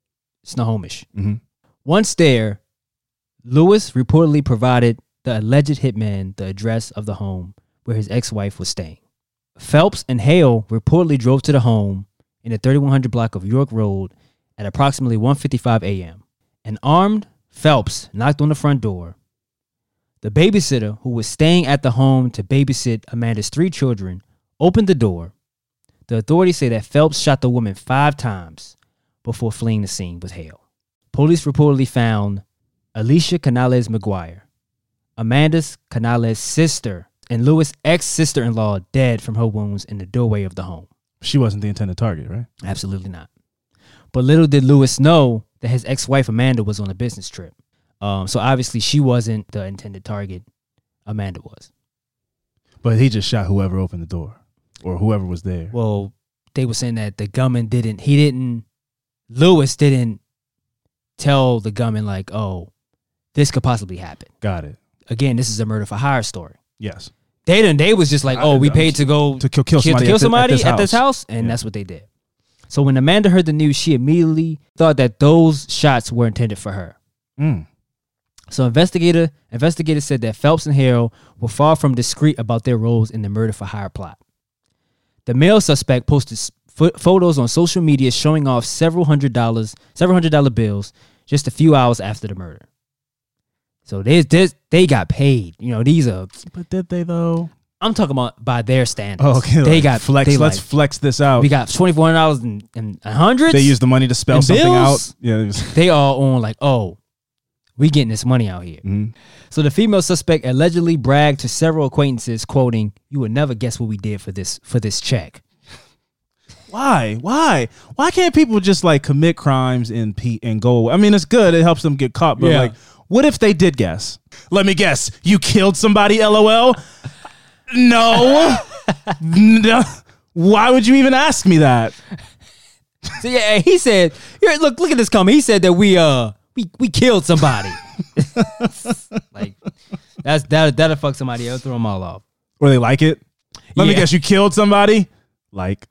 Snohomish. Mm-hmm. Once there, Lewis reportedly provided the alleged hitman the address of the home where his ex-wife was staying. Phelps and Hale reportedly drove to the home in the 3100 block of York Road at approximately 1:55 a.m. An armed Phelps knocked on the front door. The babysitter, who was staying at the home to babysit Amanda's 3 children, opened the door. The authorities say that Phelps shot the woman 5 times before fleeing the scene with Hale. Police reportedly found Alicia Canales McGuire, Amanda's Canales' sister, and Lewis' ex-sister-in-law dead from her wounds in the doorway of the home. She wasn't the intended target, right? Absolutely not. But little did Lewis know that his ex-wife Amanda was on a business trip. So obviously she wasn't the intended target. Amanda was. But he just shot whoever opened the door or whoever was there. Well, they were saying that the gunman Lewis didn't tell the gunman like, oh, this could possibly happen. Got it. Again, this is a murder for hire story. Yes. They was just like, oh, we paid to go to kill somebody at this house, and that's what they did. So when Amanda heard the news, she immediately thought that those shots were intended for her. So investigators said that Phelps and Hale were far from discreet about their roles in the murder for hire plot. The male suspect posted photos on social media showing off several hundred dollar bills just a few hours after the murder. So they got paid. You know, these are. But did they though? I'm talking about by their standards. Oh, okay. They like got flex. Let's flex this out. We got $2,400 and hundreds. They used the money to spell something bills, out. Yeah. They all on like, oh, we getting this money out here. Mm-hmm. So the female suspect allegedly bragged to several acquaintances, quoting, "You would never guess what we did for this check." Why can't people just like commit crimes and go away? I mean, it's good. It helps them get caught. But like, what if they did guess? Let me guess. You killed somebody, LOL? No. No. Why would you even ask me that? So yeah, he said, look at this comment. He said that we killed somebody. Like that'll fuck somebody else, throw them all off. Or they like it. Let me guess, you killed somebody? Like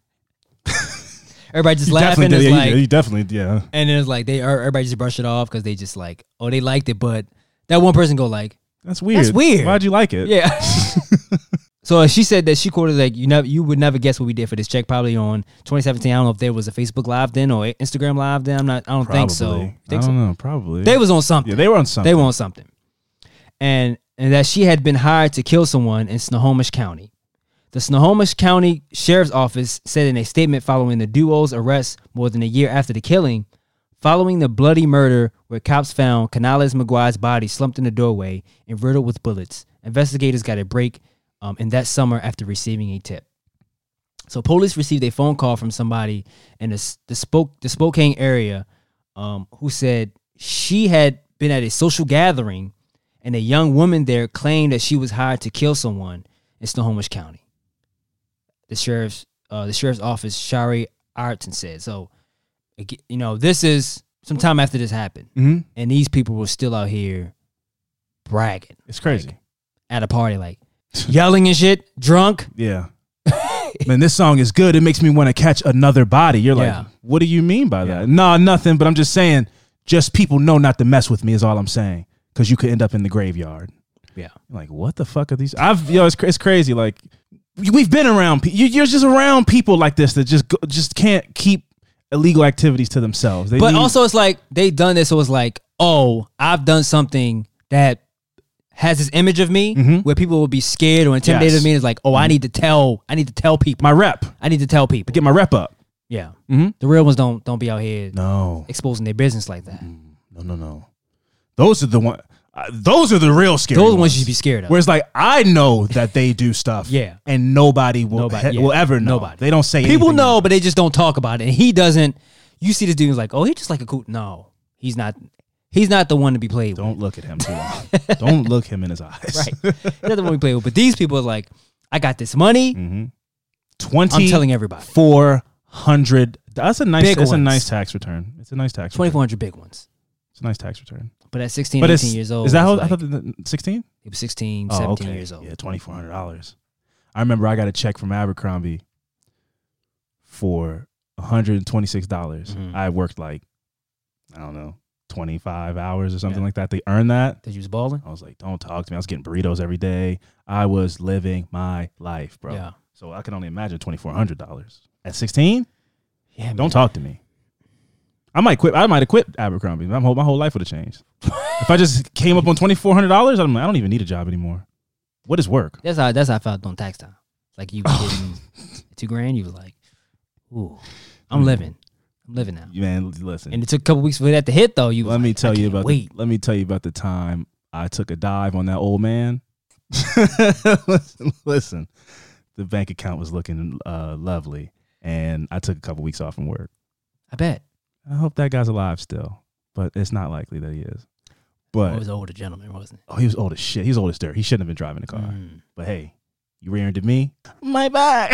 everybody just laughing. You definitely. And then it's like everybody just brush it off because they just like, oh, they liked it, but that one person go like, that's weird. Why'd you like it? Yeah. So she said that she quoted like, you would never guess what we did for this check, probably on 2017. I don't know if there was a Facebook Live then or Instagram Live then. I don't think so. I don't know. Probably. They was on something. Yeah, they were on something. And that she had been hired to kill someone in Snohomish County. The Snohomish County Sheriff's Office said in a statement following the duo's arrest more than a year after the killing, following the bloody murder where cops found Canales McGuire's body slumped in the doorway and riddled with bullets, investigators got a break in that summer after receiving a tip. So police received a phone call from somebody in the Spokane area who said she had been at a social gathering and a young woman there claimed that she was hired to kill someone in Snohomish County. The sheriff's office, Shari Ayrton said. So, you know, this is some time after this happened, and these people were still out here bragging. It's crazy. Like, at a party, like yelling and shit, drunk. Yeah. Man, this song is good. It makes me want to catch another body. You're like, what do you mean by that? No, nothing. But I'm just saying, just people know not to mess with me is all I'm saying, because you could end up in the graveyard. Yeah. Like, what the fuck are these? It's crazy. Like, we've been around. You're just around people like this that just can't keep illegal activities to themselves. Also, it's like they done this. So it's like, oh, I've done something that has this image of me where people will be scared or intimidated of me. It's like, oh, I need to tell people my rep. I need to tell people, get my rep up. Yeah. The real ones don't be out here exposing their business like that. No. Those are the one. Those are the real scary ones. Those ones you should be scared of. Whereas, like, I know that they do stuff. Yeah. And nobody will ever know. Nobody. They don't say people anything. Know, but they just don't talk about it. And he doesn't. You see this dude is like, oh, he's just like a cool. No, he's not. He's not the one to be played with. Don't look at him too long. Don't look him in his eyes. Right. He's not the one we play with. But these people are like, I got this money. I'm telling everybody. 400. That's a nice. Big it's ones. a nice tax return. It's a nice tax. 2,400 big ones. It's a nice tax return. But at 16, 18 years old. Is that how? Like, I thought 16. He was 16, 17 years old. Yeah, $2,400. I remember I got a check from Abercrombie for $126. I worked like I don't know, 25 hours or something like that. They earned that. That you was balling? I was like, don't talk to me. I was getting burritos every day. I was living my life, bro. Yeah. So I can only imagine $2,400 at 16. Yeah, man. Don't talk to me. I might quit. I might have quit Abercrombie. My whole life would have changed. If I just came up on $2,400, I don't even need a job anymore. What is work? That's how I felt on tax time. Like you getting $2,000, you was like, ooh, I'm living now. Man, listen. And it took a couple weeks for that to hit though. Let me tell you about the time I took a dive on that old man. listen. The bank account was looking lovely, and I took a couple weeks off from work. I bet. I hope that guy's alive still, but it's not likely that he is. But he was an older gentleman, wasn't he? Oh, he was old as shit. He was old as dirt. He shouldn't have been driving the car. But hey, you rear-ended me. My bad.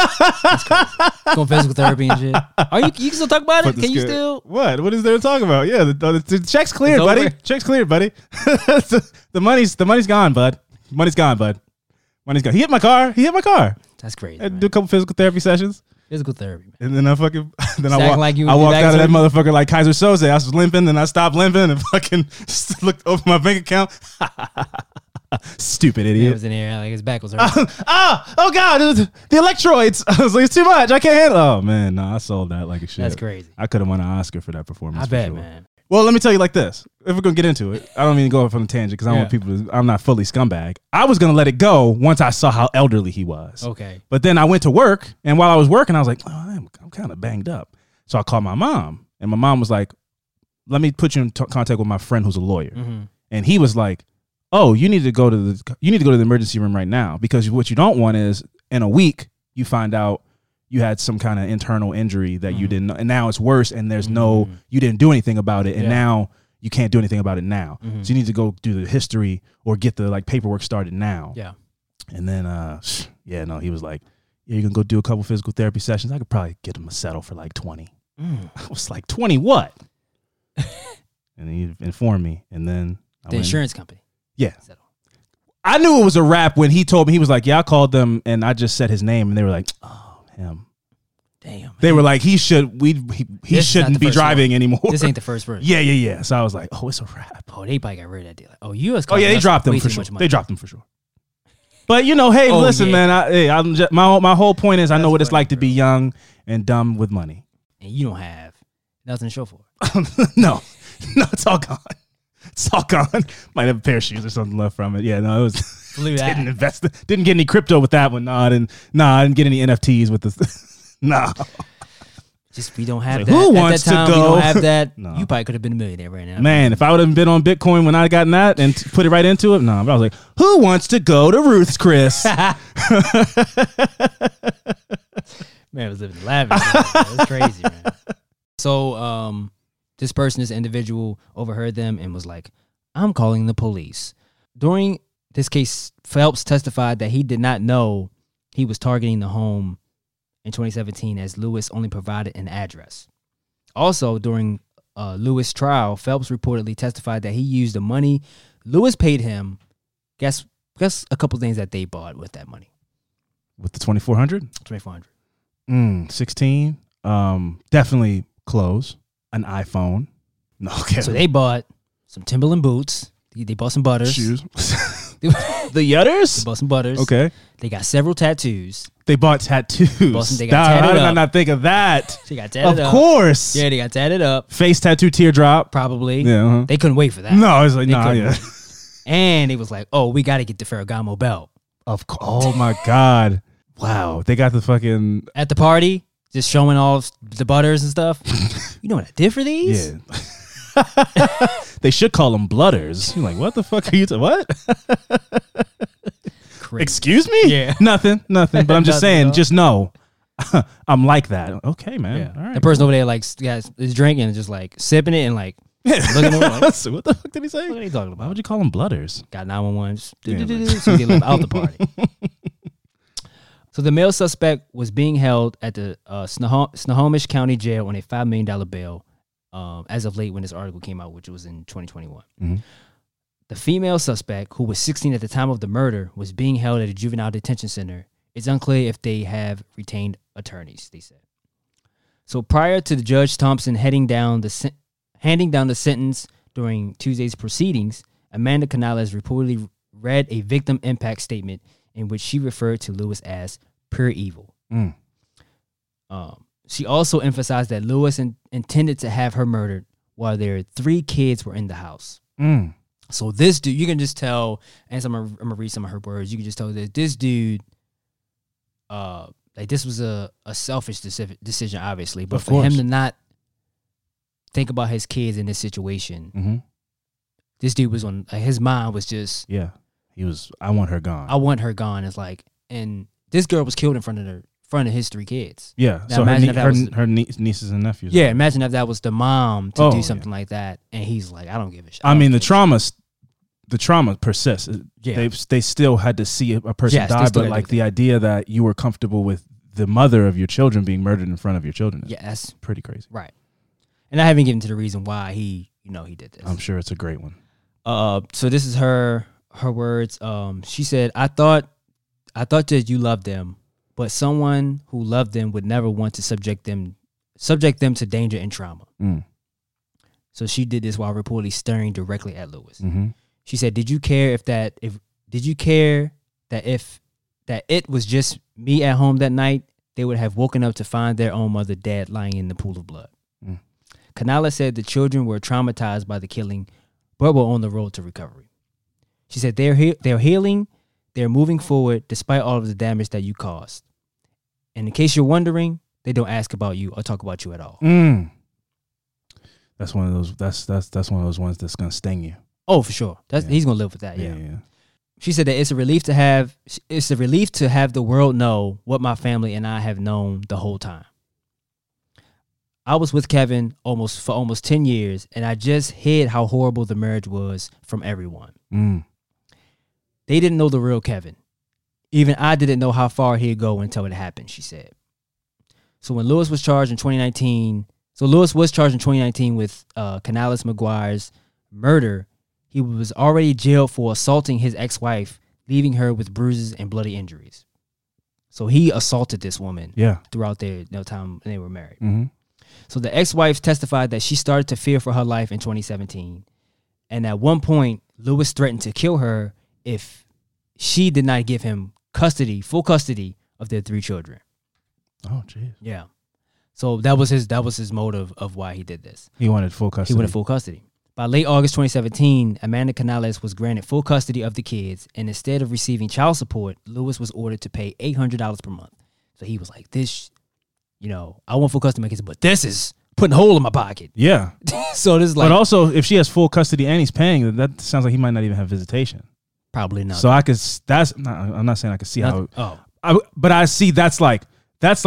Going physical therapy and shit. Are you can still talk about it? Can you still? What? What is there to talk about? Yeah, the check's cleared, buddy. over. Check's cleared, buddy. the money's gone, bud. Money's gone, bud. Money's gone. He hit my car. That's crazy. I did a couple physical therapy sessions. Physical therapy, man. And then I walked back out of that surgery? motherfucker like Kaiser Soze. I was limping, and I stopped limping, and fucking just looked over my bank account. Stupid He idiot. was in there like his back was hurting. Oh God, the electroids. I was like, it's too much. I can't handle. Oh man, no, I sold that like a shit. That's crazy. I could have won an Oscar for that performance. I for bet, sure. man. Well, let me tell you like this. If we're gonna get into it, I don't mean to go off on a tangent because I don't want people to. I'm not fully scumbag. I was gonna let it go once I saw how elderly he was. Okay. But then I went to work, and while I was working, I was like, oh, I'm kind of banged up. So I called my mom, and my mom was like, let me put you in contact with my friend who's a lawyer. Mm-hmm. And he was like, oh, you need to go to the emergency room right now, because what you don't want is in a week you find out you had some kind of internal injury that you didn't know, and now it's worse, and there's you didn't do anything about it, and now you can't do anything about it now. So you need to go do the history or get the like paperwork started now. Yeah. And then he was like, yeah, you can go do a couple physical therapy sessions. I could probably get him a settle for like 20. I was like, 20 what? And he informed me, and then The insurance company. Yeah. I knew it was a wrap when he told me. He was like, yeah, I called them and I just said his name, and they were like, oh, him. Damn. They were like, he shouldn't be driving anymore. This ain't the first version. Yeah. So I was like, oh, it's a wrap. Oh, they probably got rid of that deal. Like, oh, U.S. Oh yeah, they dropped them for sure. They dropped them for sure. But you know, hey, listen, man. My whole point is, I know what it's like to be young and dumb with money. And you don't have nothing to show for it. No, it's all gone. It's all gone. Might have a pair of shoes or something left from it. Yeah, no, it was. Didn't invest. Didn't get any crypto with that one. I didn't get any NFTs with this. No. Just we don't have like, that. Who wants to go? We don't have that. No. You probably could have been a millionaire right now. Man, if I would have been on Bitcoin when I gotten that and put it right into it, no. But I was like, who wants to go to Ruth's Chris? Man, I was living lavish. That's crazy, man. So, this individual overheard them and was like, I'm calling the police. During this case, Phelps testified that he did not know he was targeting the home in 2017 as Lewis only provided an address. Also, during Lewis' trial, Phelps reportedly testified that he used the money Lewis paid him. Guess a couple things that they bought with that money. With the 2,400? 2,400. 16. Definitely clothes. An iPhone. No, okay. So they bought some Timberland boots. They bought some butters. Shoes. The Yutters? They bought some butters. Okay. They got several tattoos. They bought tattoos. They got tatted How did I up. not think of that? They got tatted up. Of course. Yeah, they got tatted up. Face tattoo, teardrop. Probably. Yeah. Uh-huh. They couldn't wait for that. No, I was like, They nah, couldn't yeah. wait. And it was like, oh, we got to get the Ferragamo belt. Of course. Oh my God. Wow. They got the fucking. At the party, just showing off the butters and stuff. You know what I did for these? Yeah. They should call them Blooders. You're like, what the fuck are you what? Crazy. Excuse me? Yeah. Nothing. But I'm just Nothing saying, at all. just know I'm like that. Okay, man. Yeah. All right. The person over there like is drinking and just like sipping it and like looking at it like, So what the fuck did he say? what are you talking Why about? would you call them Blooders? Got 911. Just Yeah, so they left out the party. So the male suspect was being held at the Snohomish County Jail on a $5 million bail as of late when this article came out, which was in 2021. Mm-hmm. The female suspect, who was 16 at the time of the murder, was being held at a juvenile detention center. It's unclear if they have retained attorneys, they said. So prior to the Judge Thompson handing down the handing down the sentence during Tuesday's proceedings, Amanda Canales reportedly read a victim impact statement in which she referred to Lewis as pure evil. She also emphasized that Lewis intended to have her murdered while their 3 kids were in the house. So this dude, you can just tell, and so I'm gonna read some of her words. You can just tell that this dude, like this was a selfish decision, obviously, but for him to not think about his kids in this situation, this dude was on, like, his mind was just, he was, I want her gone. I want her gone. It's like, and this girl was killed in front of his 3 kids. Yeah. Now So imagine if that was, her nieces and nephews. yeah, imagine if that was the mom to do something like that, and he's like, I don't give a shit. I mean, the trauma persists. Yeah. They still had to see a person Yes, they die, still but had to like do the idea that you were comfortable with the mother of your children being murdered in front of your children is that's pretty crazy. right. And I haven't given to the reason why he did this. I'm sure it's a great one. So this is her words. She said, I thought that you loved them, but someone who loved them would never want to subject them to danger and trauma. So she did this while reportedly staring directly at Lewis. She said, did you care that it was just me at home that night, they would have woken up to find their own mother dead lying in the pool of blood. Canales said the children were traumatized by the killing, but were on the road to recovery. She said they're healing, they're moving forward despite all of the damage that you caused. And in case you're wondering, they don't ask about you or talk about you at all. That's one of those. That's one of those ones that's gonna sting you. Oh, for sure. He's gonna live with that. Yeah. She said that it's a relief to have the world know what my family and I have known the whole time. I was with Kevin for almost 10 years, and I just hid how horrible the marriage was from everyone. They didn't know the real Kevin. Even I didn't know how far he'd go until it happened, she said. So when Lewis was charged in 2019, with Canales McGuire's murder, he was already jailed for assaulting his ex-wife, leaving her with bruises and bloody injuries. So he assaulted this woman throughout their time they were married. So the ex-wife testified that she started to fear for her life in 2017. And at one point, Lewis threatened to kill her if she did not give him full custody of their 3 children. Oh, jeez. Yeah. So that was his motive of why he did this. He wanted full custody. By late August 2017, Amanda Canales was granted full custody of the kids, and instead of receiving child support, Lewis was ordered to pay $800 per month. So he was like, this, I want full custody of my kids, but this is putting a hole in my pocket. Yeah. So this is like, but also, if she has full custody and he's paying, that sounds like he might not even have visitation. Probably not. So I'm not saying I could see how. But I see that's as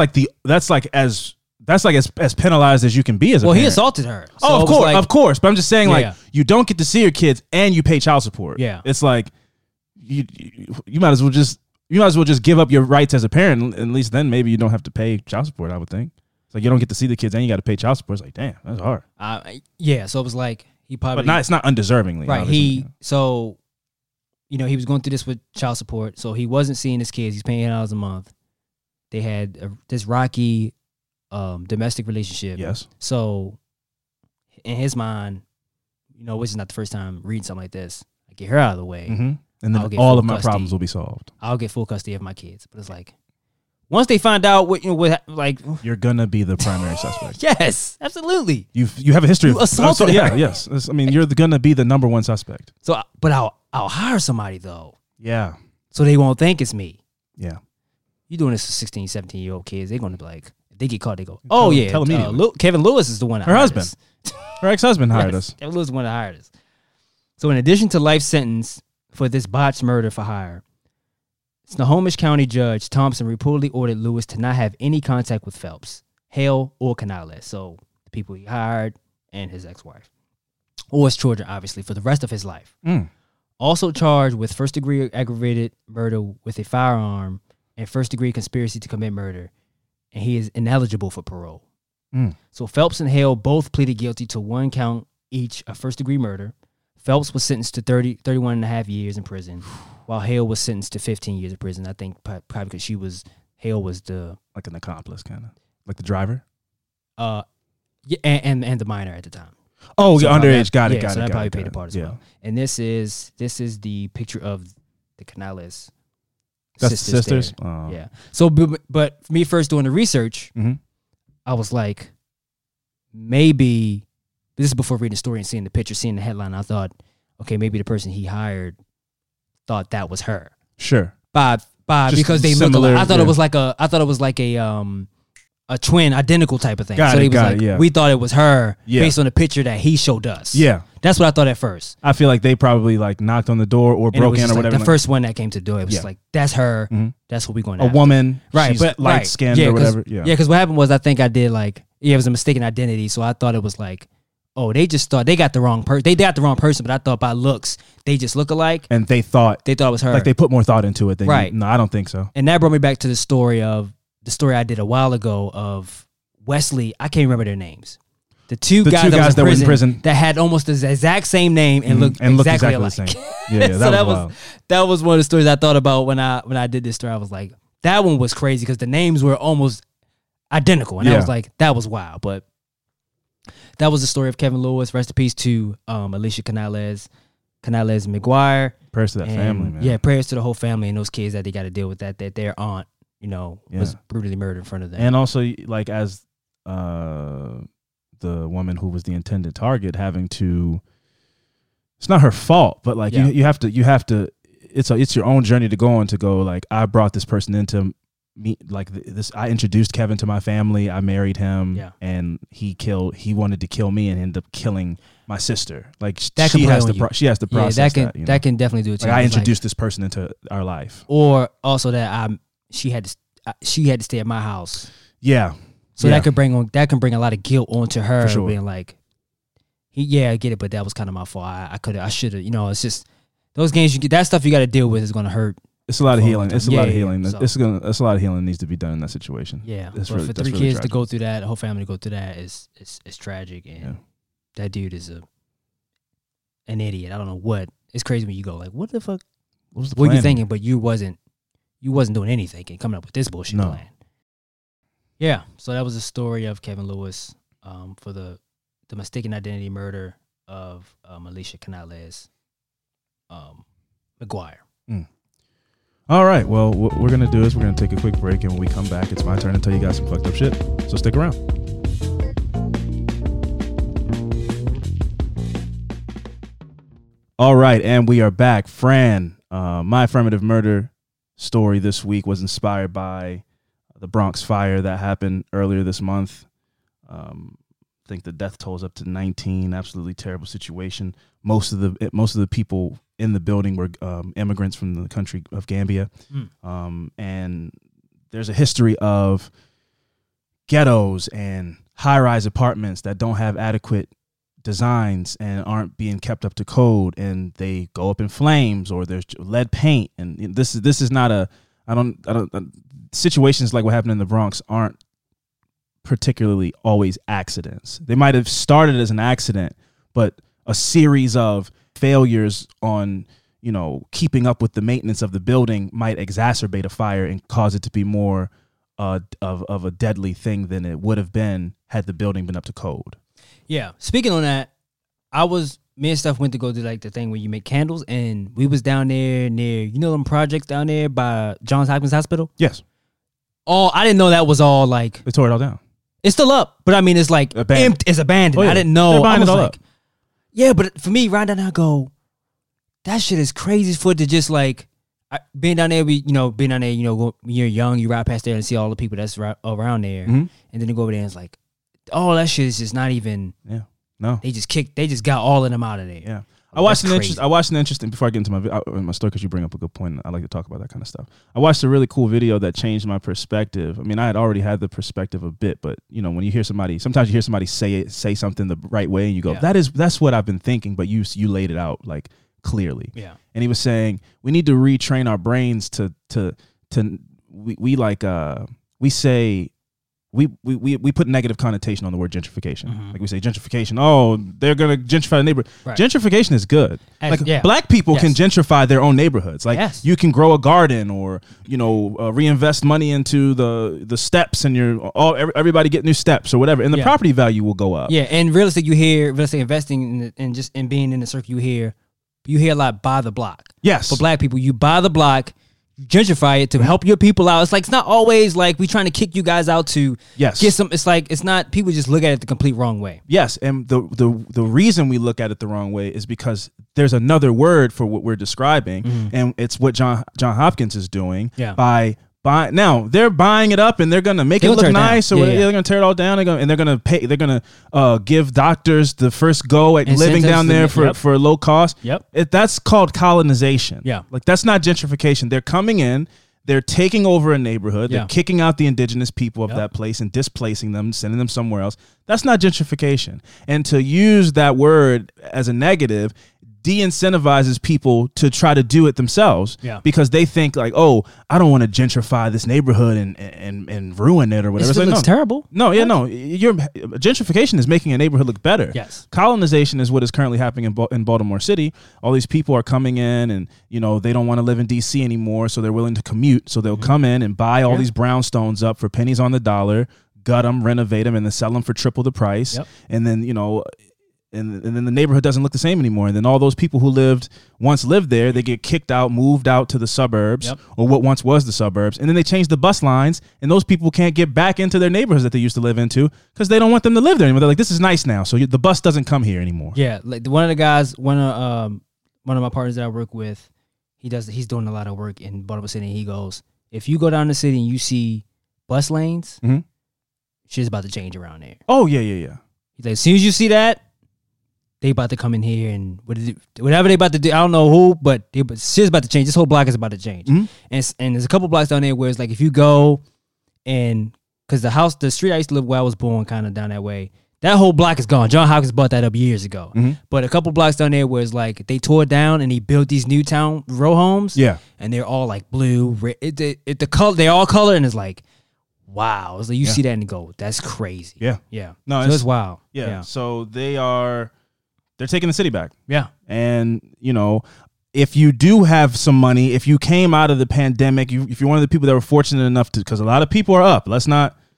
penalized as you can be as a parent. He assaulted her. So of course. But I'm just saying, you don't get to see your kids and you pay child support. Yeah, it's like you might as well just give up your rights as a parent. At least then maybe you don't have to pay child support. I would think. It's like you don't get to see the kids and you got to pay child support. It's like, damn, that's hard. So it was like he probably, but it's not undeservingly, right? He was going through this with child support, so he wasn't seeing his kids. He's paying $8 a month. They had this rocky domestic relationship. Yes. So in his mind, which is not the first time reading something like this, I get her out of the way, and then all of my problems will be solved. I'll get full custody of my kids. But it's like, once they find out you're gonna be the primary suspect. Yes, absolutely. You have a history of assaulted her. Yeah, yes. You're gonna be the number one suspect. So, but I'll hire somebody though. Yeah. So they won't think it's me. Yeah. You doing this to 16, 17-year-old kids? They're gonna be like, if they get caught, they go, tell them Kevin Lewis is the one. Her husband, her ex-husband hired us. Kevin Lewis is the one that hired us. So in addition to life sentence for this botched murder for hire, Snohomish County Judge Thompson reportedly ordered Lewis to not have any contact with Phelps, Hale, or Canales, so the people he hired and his ex-wife, or his children, obviously, for the rest of his life. Also charged with first-degree aggravated murder with a firearm and first-degree conspiracy to commit murder, and he is ineligible for parole. So Phelps and Hale both pleaded guilty to 1 count each of first-degree murder. Phelps was sentenced to 31 and a half years in prison, while Hale was sentenced to 15 years in prison. I think probably because Hale was like an accomplice, kind of like the driver. Yeah, and the minor at the time. Oh, So underage. probably- Got it. So that got probably it, played got a part as it. well. And this is the picture of the Canales That's sisters. sisters? there. Oh. Yeah. So, but for me first doing the research, Mhm. I was like, maybe this is before reading the story and seeing the picture, seeing the headline. I thought, okay, maybe the person he hired thought that was her. Sure. By Just because they look similar, alike. I thought yeah. it was like a twin, identical type of thing. Got so it, he was got like, it, yeah. we thought it was her Yeah. based on the picture that he showed us. Yeah. That's what I thought at first. I feel like they probably like knocked on the door or And it broke was in just or like whatever. the first one that came to the door, it was Yeah. like, that's her. Mhm. That's what we're going a after. woman, Right, she's but light skinned or 'cause- whatever. Yeah. because what happened was I think I did like, it was a mistaken identity. So I thought it was like, oh, they just thought they got the wrong person. They got the wrong person, but I thought by looks, they just look alike. And they thought They thought it was her. like they put more thought into it than Right. No, I don't think so. And that brought me back to the story I did a while ago of Wesley. I can't remember their names. The two guys that were in prison that had almost the exact same name and looked exactly alike. the same. Yeah, So that was wild. that was one of the stories I thought about when I did this story. I was like, that one was crazy because the names were almost identical, and I Yeah. was like, that was wild. But that was the story of Kevin Lewis. Rest in peace to Alicia Canales McGuire. Prayers to that And, family, man. Yeah, prayers to the whole family and those kids that they got to deal with that their aunt, was Yeah. brutally murdered in front of them. And also, like, as the woman who was the intended target having to, it's not her fault, but like Yeah. you have to. It's your own journey to go on to go like, I brought this person into me, like this. I introduced Kevin to my family. I married him, Yeah. and he wanted to kill me and ended up killing my sister. Like That can she play has on to you. she has to process that can that. You know? that can definitely do it. To Like you. I It's introduced this person into our life. or also that she had to stay at my house. Yeah. So Yeah. that can bring a lot of guilt onto her, For sure. being like, I get it, but that was kind of my fault. I should have. It's just those games. That stuff you got to deal with is going to hurt. It's a lot of For a healing. long It's a time. lot of Yeah, healing. so- It's a lot of healing needs to be done in that situation. Yeah, That's but really- for that's three really kids to tragic. go through that, the whole family to go through that is tragic, and Yeah. that dude is an idiot. I don't know what. It's crazy when you go like, what the fuck? What was the What plan you thinking? But you wasn't doing anything and coming up with this bullshit No. plan. Yeah, so that was the story of Kevin Lewis for the mistaken identity murder of Alicia Canales McGuire. All right. Well, what we're gonna do is we're gonna take a quick break, and when we come back, it's my turn to tell you guys some fucked up shit. So stick around. All right, and we are back. Fran, my affirmative murder story this week was inspired by the Bronx fire that happened earlier this month. I think the death toll is up to 19. Absolutely terrible situation. Most of the people in the building were immigrants from the country of Gambia, and there's a history of ghettos and high-rise apartments that don't have adequate designs and aren't being kept up to code, and they go up in flames, or there's lead paint. And this is not a situations like what happened in the Bronx aren't particularly always accidents. They might have started as an accident, but a series of failures on, keeping up with the maintenance of the building might exacerbate a fire and cause it to be more of a deadly thing than it would have been had the building been up to code. Yeah. Speaking on that, me and Steph went to go do like the thing where you make candles, and we was down there near, them projects down there by Johns Hopkins Hospital. Yes. I didn't know that was all like, They tore it all down. it's still up, but I mean, it's like Abandoned. empty, it's abandoned. Oh, yeah. I didn't know. They're I buying was it all like, up. yeah, but for me, right down there, I go, that shit is crazy for it to just like, being down there, when you're young, you ride past there and see all the people that's right around there. Mhm. And then you go over there and it's like, oh, that shit is just not even, Yeah. No. they just got all of them out of there. Yeah. Oh, I watched that's crazy. I watched an interesting, before I get into my story, because you bring up a good point. I like to talk about that kind of stuff. I watched a really cool video that changed my perspective. I mean, I had already had the perspective a bit, but when you hear sometimes you hear somebody say something the right way, and you go, Yeah. that's what I've been thinking, but you laid it out like clearly. Yeah. And he was saying we need to retrain our brains we say we put negative connotation on the word gentrification. Like we say gentrification. Oh, they're gonna gentrify the neighborhood. Right. Gentrification is good. Black people can gentrify their own neighborhoods. Like you can grow a garden, or reinvest money into the steps, and everybody get new steps or whatever, and the property value will go up. Yeah, and real estate investing in being in the circle, you hear a lot, buy the block. Yes, for black people, you buy the block. Gentrify it to help your people out. It's not always like we trying to kick you guys out to get some. It's not, people just look at it the complete wrong way. Yes, and the reason we look at it the wrong way is because there's another word for what we're describing, and it's what John Hopkins is doing by buying. Now they're buying it up and they're gonna make it look nice, or they're gonna tear it all down. They're gonna pay. They're gonna give doctors the first go at living down there for low cost. That's called colonization. Yeah, like that's not gentrification. They're coming in. They're taking over a neighborhood. They're kicking out the indigenous people of that place and displacing them, sending them somewhere else. That's not gentrification. And to use that word as a negative de-incentivizes people to try to do it themselves, because they think like, oh, I don't want to gentrify this neighborhood and ruin it or whatever. It looks terrible. No, gentrification is making a neighborhood look better. Yes. Colonization is what is currently happening in Baltimore City. All these people are coming in, and they don't want to live in DC anymore, so they're willing to commute. So they'll come in and buy all these brownstones up for pennies on the dollar, gut them, renovate them, and then sell them for triple the price. And then and then the neighborhood doesn't look the same anymore. And then all those people who once lived there, they get kicked out, moved out to the suburbs, or what once was the suburbs. And then they change the bus lines, and those people can't get back into their neighborhoods that they used to live into because they don't want them to live there anymore. They're like, this is nice now, so the bus doesn't come here anymore. Yeah, like one of the guys, one of my partners that I work with, he's doing a lot of work in Baltimore City, and he goes, if you go down the city and you see bus lanes, shit's about to change around there. Oh, yeah. He's like, as soon as you see that, they about to come in here and whatever they about to do. I don't know who, but shit's about to change. This whole block is about to change. And there's a couple blocks down there where it's like if you go and because the street I used to live where I was born, kind of down that way, that whole block is gone. John Hopkins bought that up years ago. But a couple blocks down there where it's like they tore it down and he built these new town row homes. Yeah, and they're all like blue. Red. The color, they're all colored, and it's like, wow. It's like you see that and you go, that's crazy. Yeah. No, so it's wild. Yeah. So they're taking the city back. Yeah. And, if you do have some money, if you came out of the pandemic, if you're one of the people that were fortunate enough to, because a lot of people are up. Let's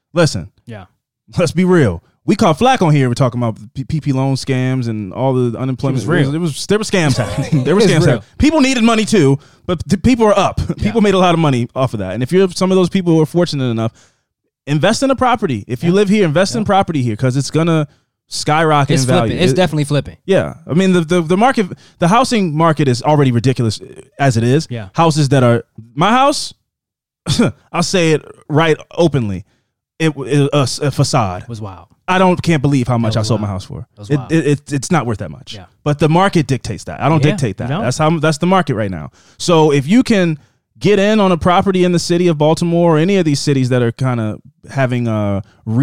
be real. We caught flack on here. We're talking about PP loan scams and all the unemployment. There were scams happening. There were scams happening. People needed money too, but the people are up. People made a lot of money off of that. And if you're some of those people who are fortunate enough, invest in a property. If you live here, invest in property here, because it's going to skyrocket in value. It's definitely flipping. Yeah. I mean, the market, the housing market is already ridiculous as it is. Yeah. Houses that are, my house, I'll say it right openly, it a facade. It was wild. Can't believe how much I sold my house for. It's not worth that much. Yeah. But the market dictates that. I don't dictate that. That's the market right now. So if you can get in on a property in the city of Baltimore or any of these cities that are kind of having a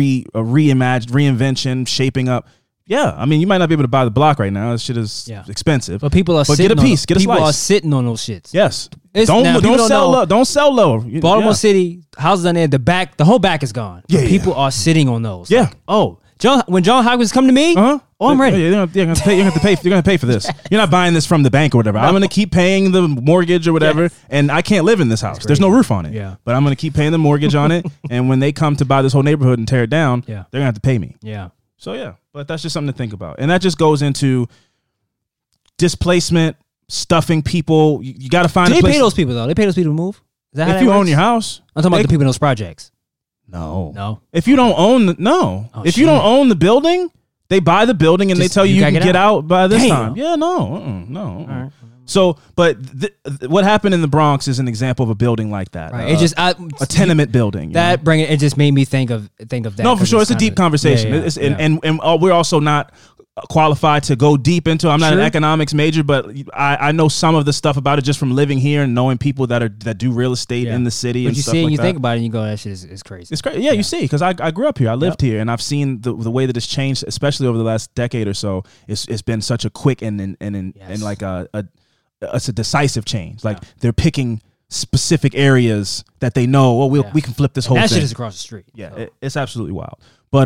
reinvention, shaping up. Yeah, I mean, you might not be able to buy the block right now. This shit is expensive. But people are get a piece, get a slice. People are sitting on those shits. Yes. Don't sell low. Baltimore City, houses on there, the whole back is gone. Yeah, people are sitting on those. Yeah. Like, when John Hopkins come to me, I'm ready. You're gonna pay for this. You're not buying this from the bank or whatever. I'm gonna keep paying the mortgage or whatever, and I can't live in this house. There's no roof on it. Yeah. But I'm gonna keep paying the mortgage on it, and when they come to buy this whole neighborhood and tear it down, they're gonna have to pay me. Yeah. So but that's just something to think about, and that just goes into displacement, stuffing people. You got to find. Do they pay those people though? They pay those people to move. Is that if you own your house? I'm talking about the people in those projects. No. If you don't own you don't own the building, they buy the building and they tell you can get out by this time. Yeah, no. All right. So, but what happened in the Bronx is an example of a building like that. Right. A tenement building. It just made me think of that. No, for sure, it's a deep conversation. And we're also not qualified to go deep into. I'm not an economics major, but I know some of the stuff about it just from living here and knowing people that do real estate in the city. But you see, and you think about it, and you go, that shit is crazy. It's crazy. Yeah, you see, because I grew up here, I lived here, and I've seen the way that it's changed, especially over the last decade or so. It's been such a quick and like it's a decisive change. Like they're picking specific areas that they know. Oh, we can flip this whole that thing. shit is across the street. Yeah, so. it's absolutely wild. But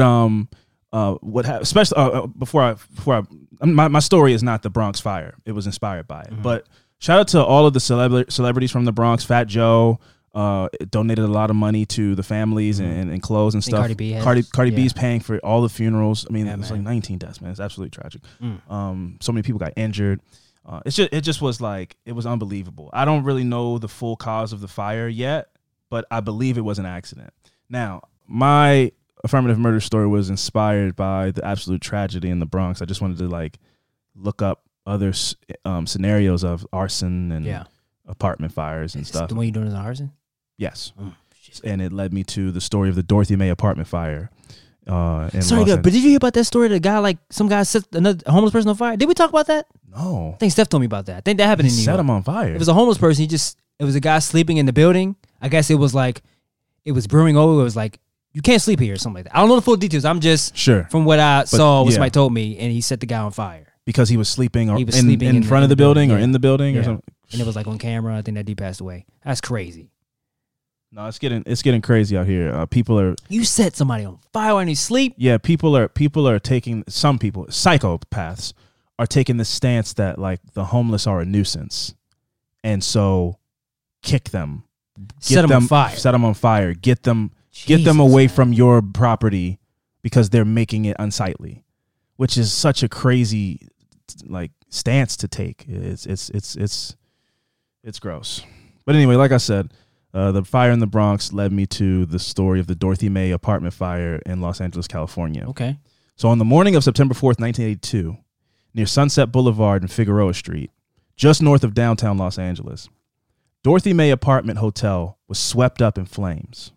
especially my story is not the Bronx fire. It was inspired by it. Mm-hmm. But shout out to all of the celebrities from the Bronx. Fat Joe donated a lot of money to the families and clothes and stuff. Cardi B's paying for all the funerals. I mean, it's like 19 deaths, man. It's absolutely tragic. So many people got injured. It just was like, it was unbelievable. I don't really know the full cause of the fire yet, but I believe it was an accident. Now, my affirmative murder story was inspired by the absolute tragedy in the Bronx. I just wanted to like look up other scenarios of arson and apartment fires and stuff. The one you doing is arson? Yes. And it led me to the story of the Dorothy May apartment fire. Sorry, but did you hear about that story? The guy, like some guy set a homeless person on fire. Did we talk about that? No. I think Steph told me about that. I think that happened in New York. Set him on fire. It was a homeless person. It was a guy sleeping in the building. I guess it was brewing over. It was like, you can't sleep here or something like that. I don't know the full details. I'm just from what I saw, what somebody told me, and he set the guy on fire. Because he was sleeping in front of the building or in the building or something. And it was like on camera. I think that dude passed away. That's crazy. No, it's getting crazy out here. People are. You set somebody on fire when you sleep. Yeah, people are taking, some people, psychopaths are taking the stance that like the homeless are a nuisance, and so kick them, set them on fire, get them away from your property because they're making it unsightly, which is such a crazy like stance to take. It's gross. But anyway, like I said. The fire in the Bronx led me to the story of the Dorothy May apartment fire in Los Angeles, California. Okay. So on the morning of September 4th, 1982, near Sunset Boulevard and Figueroa Street, just north of downtown Los Angeles, Dorothy May Apartment Hotel was swept up in flames.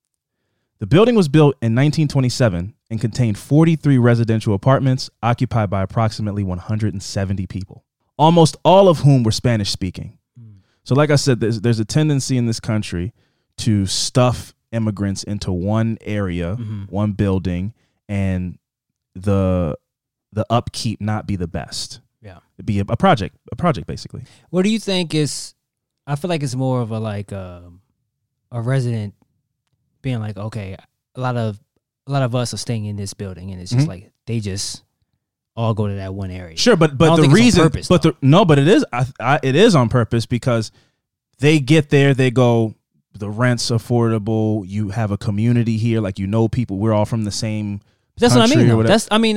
The building was built in 1927 and contained 43 residential apartments occupied by approximately 170 people, almost all of whom were Spanish-speaking. So like I said, there's a tendency in this country to stuff immigrants into one area, one building, and the upkeep not be the best. Yeah. It'd be a project basically. What do you think is, I feel like it's more of a resident being like, okay, a lot of us are staying in this building, and it's just like they just all go to that one area. Sure, but the reason, it is on purpose because they get there, they go, the rent's affordable, you have a community here, like people, we're all from the same. That's what I mean.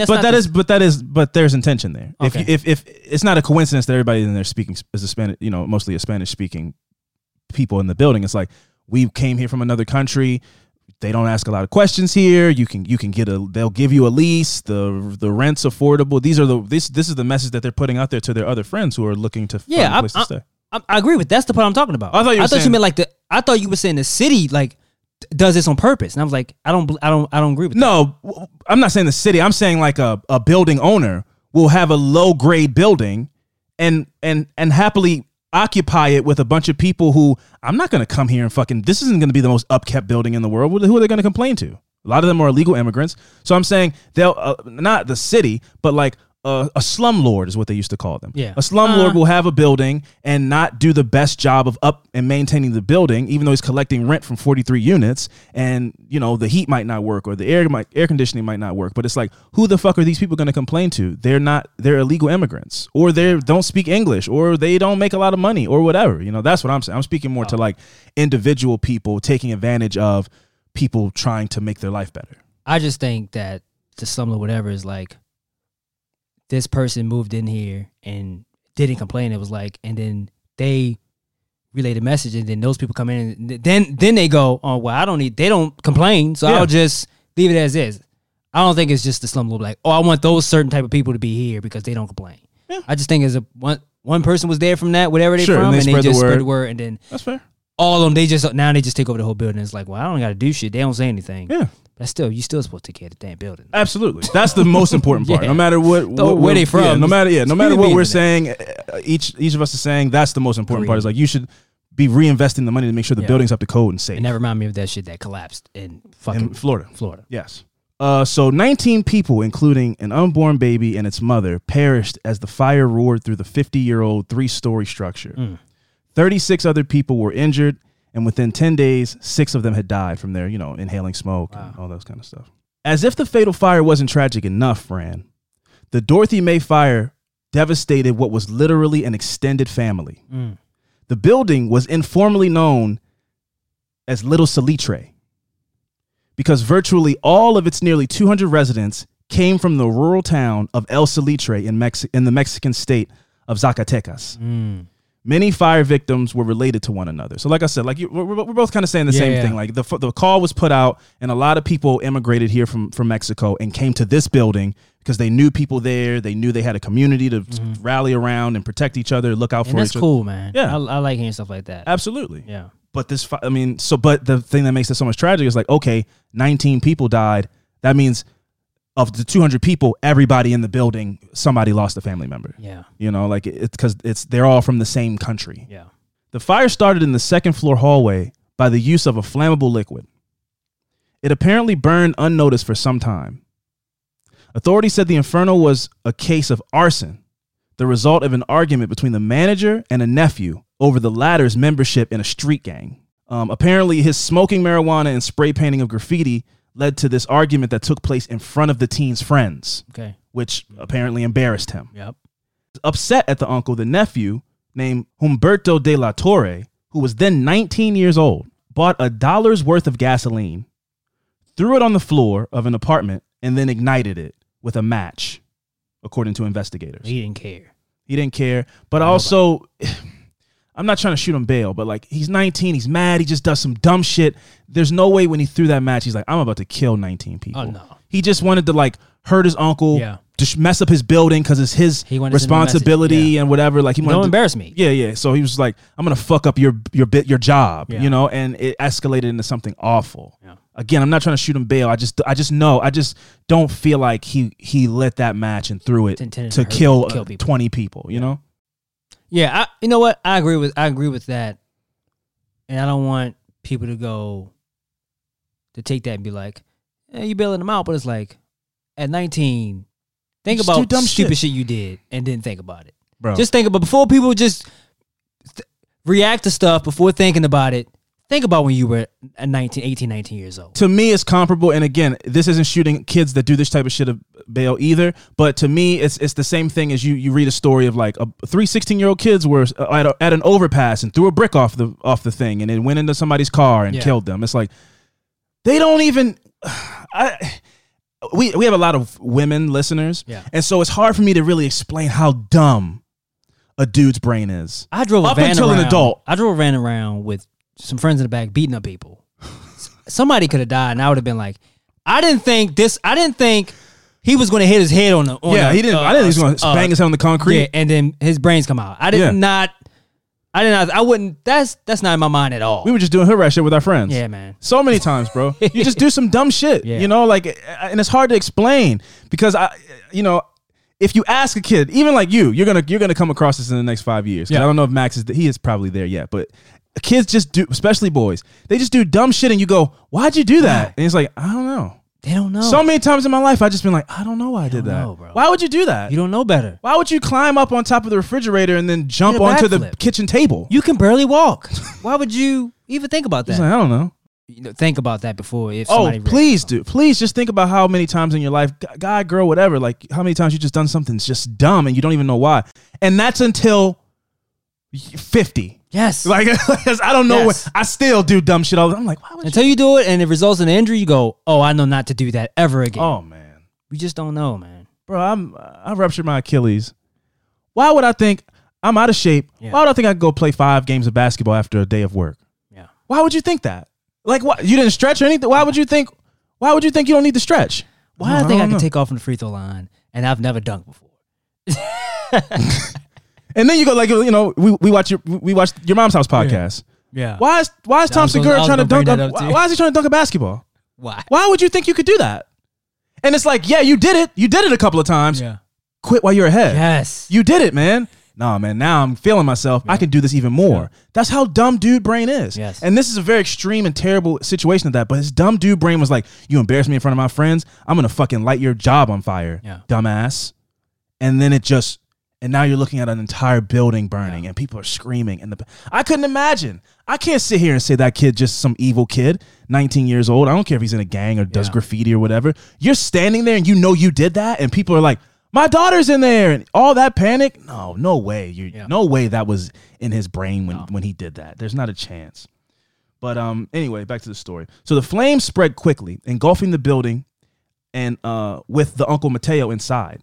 But there's intention there. Okay. If it's not a coincidence that everybody in there speaking is a Spanish, mostly a Spanish speaking people in the building. It's like we came here from another country. They don't ask a lot of questions here. You can they'll give you a lease. The rent's affordable. This is the message that they're putting out there to their other friends who are looking to find a place to stay. I agree with that's the part I'm talking about. I thought you meant I thought you were saying the city like does this on purpose, and I was like, I don't agree with that. No, I'm not saying the city. I'm saying like a building owner will have a low grade building and happily occupy it with a bunch of people who I'm not going to come here and fucking, this isn't going to be the most upkept building in the world. Who are they going to complain to? A lot of them are illegal immigrants. So I'm saying they'll, not the city, but like a slumlord is what they used to call them. Yeah. A slumlord will have a building and not do the best job of up and maintaining the building, even though he's collecting rent from 43 units, and the heat might not work or the air conditioning might not work. But it's like, who the fuck are these people going to complain to? They're illegal immigrants, or they don't speak English, or they don't make a lot of money, or whatever. That's what I'm saying. I'm speaking more to like individual people taking advantage of people trying to make their life better. I just think that the slumlord whatever is like, this person moved in here and didn't complain. It was like, and then they relay the message, and then those people come in, and then they go, oh well, they don't complain, so I'll just leave it as is. I don't think it's just the slumlord like, oh, I want those certain type of people to be here because they don't complain. Yeah. I just think as one person was there from that, whatever they're from, and they just spread the word, and then that's fair. All of them, they just take over the whole building. It's like, well, I don't got to do shit. They don't say anything. Yeah. But you still supposed to take care of the damn building. Absolutely. That's the most important part. Yeah. No matter where they from. Yeah, no matter what we're saying, each of us is saying, that's the most important part. Is like, you should be reinvesting the money to make sure the building's up to code and safe. And that remind me of that shit that collapsed in Florida. Yes. So 19 people, including an unborn baby and its mother, perished as the fire roared through the 50-year-old 3-story structure. 36 other people were injured, and within 10 days, 6 of them had died from their, inhaling smoke and all those kind of stuff. As if the fatal fire wasn't tragic enough, Fran, the Dorothy May fire devastated what was literally an extended family. The building was informally known as Little Salitre because virtually all of its nearly 200 residents came from the rural town of El Salitre in the Mexican state of Zacatecas. Many fire victims were related to one another. So like I said, we're both kind of saying the same thing. Like the call was put out and a lot of people immigrated here from Mexico and came to this building because they knew people there. They knew they had a community to rally around and protect each other, look out for each other. That's cool, man. Yeah. I like hearing stuff like that. Absolutely. Yeah. But but the thing that makes it so much tragic is 19 people died. That means of the 200 people, everybody in the building, somebody lost a family member. Yeah. It's because they're all from the same country. Yeah. The fire started in the second floor hallway by the use of a flammable liquid. It apparently burned unnoticed for some time. Authorities said the inferno was a case of arson, the result of an argument between the manager and a nephew over the latter's membership in a street gang. Apparently, his smoking marijuana and spray painting of graffiti led to this argument that took place in front of the teen's friends, which apparently embarrassed him. Yep. Upset at the uncle, the nephew, named Humberto de la Torre, who was then 19 years old, bought $1 worth of gasoline, threw it on the floor of an apartment, and then ignited it with a match, according to investigators. He didn't care. He didn't care. But also, I'm not trying to shoot him bail, but he's 19, he's mad, he just does some dumb shit. There's no way when he threw that match, he's like, I'm about to kill 19 people. Oh, no. He just wanted to hurt his uncle, just mess up his building because it's his responsibility and whatever. He wanted don't embarrass me. Yeah. So he was like, I'm gonna fuck up your job, and it escalated into something awful. Yeah. Again, I'm not trying to shoot him bail. I just don't feel like he lit that match and threw it to kill 20 people. You know? Yeah, you know what? I agree with that, and I don't want people to take that and be like, "Hey, you bailing them out," but it's like, at 19, think just about dumb stupid shit you did and didn't think about it, bro. Just think about before people just react to stuff before thinking about it. Think about when you were 18, 19 years old. To me, it's comparable. And again, this isn't shooting kids that do this type of shit of bail either. But to me, it's the same thing as you read a story of 3 16-year-old kids were at an overpass and threw a brick off the thing and it went into somebody's car and killed them. It's like, they don't even... We have a lot of women listeners. Yeah. And so it's hard for me to really explain how dumb a dude's brain is. I drove a van around with some friends in the back beating up people. Somebody could have died, and I would have been like, I didn't think he was going to hit his head on the. I didn't think he was going to bang his head on the concrete. Yeah, and then his brains come out. I wouldn't. That's not in my mind at all. We were just doing hood rat shit with our friends. Yeah, man. So many times, bro. You just do some dumb shit. Yeah. And it's hard to explain because if you ask a kid, even like you're gonna come across this in the next 5 years. Yeah. I don't know if Max he is probably there yet, but kids just do, especially boys, they just do dumb shit and you go, why'd you do that? And it's like, I don't know. They don't know. So many times in my life, I just been like, I don't know why I did that. Bro. Why would you do that? You don't know better. Why would you climb up on top of the refrigerator and then jump onto the kitchen table? You can barely walk. Why would you even think about that? Like, I don't know. Think about that before. If somebody please do. Please just think about how many times in your life, guy, girl, whatever, how many times you just done something that's just dumb and you don't even know why. And that's until 50. Yes. I don't know what I still do dumb shit all the time. I'm like, why would until you do it and it results in an injury, you go, oh, I know not to do that ever again. Oh man. We just don't know, man. Bro, I ruptured my Achilles. Why would I think I'm out of shape? Yeah. Why would I think I could go play 5 games of basketball after a day of work? Yeah. Why would you think that? What? You didn't stretch or anything? Why would you think you don't need to stretch? Why do I think I can take off from the free throw line and I've never dunked before? And then you go we watch your mom's house podcast. Yeah. Why is Tom Segura trying to dunk? Why is he trying to dunk a basketball? Why? Why would you think you could do that? And it's like, yeah, you did it. You did it a couple of times. Yeah. Quit while you're ahead. Yes. You did it, man. No, man. Now I'm feeling myself. Yeah. I can do this even more. Yeah. That's how dumb dude brain is. Yes. And this is a very extreme and terrible situation of that. But his dumb dude brain was like, you embarrass me in front of my friends, I'm gonna fucking light your job on fire, dumbass. And then it just And now you're looking at an entire building burning and people are screaming. And I couldn't imagine. I can't sit here and say that kid just some evil kid, 19 years old. I don't care if he's in a gang or does graffiti or whatever. You're standing there and you know you did that. And people are like, my daughter's in there. And all that panic. No way. No way that was in his brain when he did that. There's not a chance. But anyway, back to the story. So the flames spread quickly, engulfing the building and with the Uncle Mateo inside.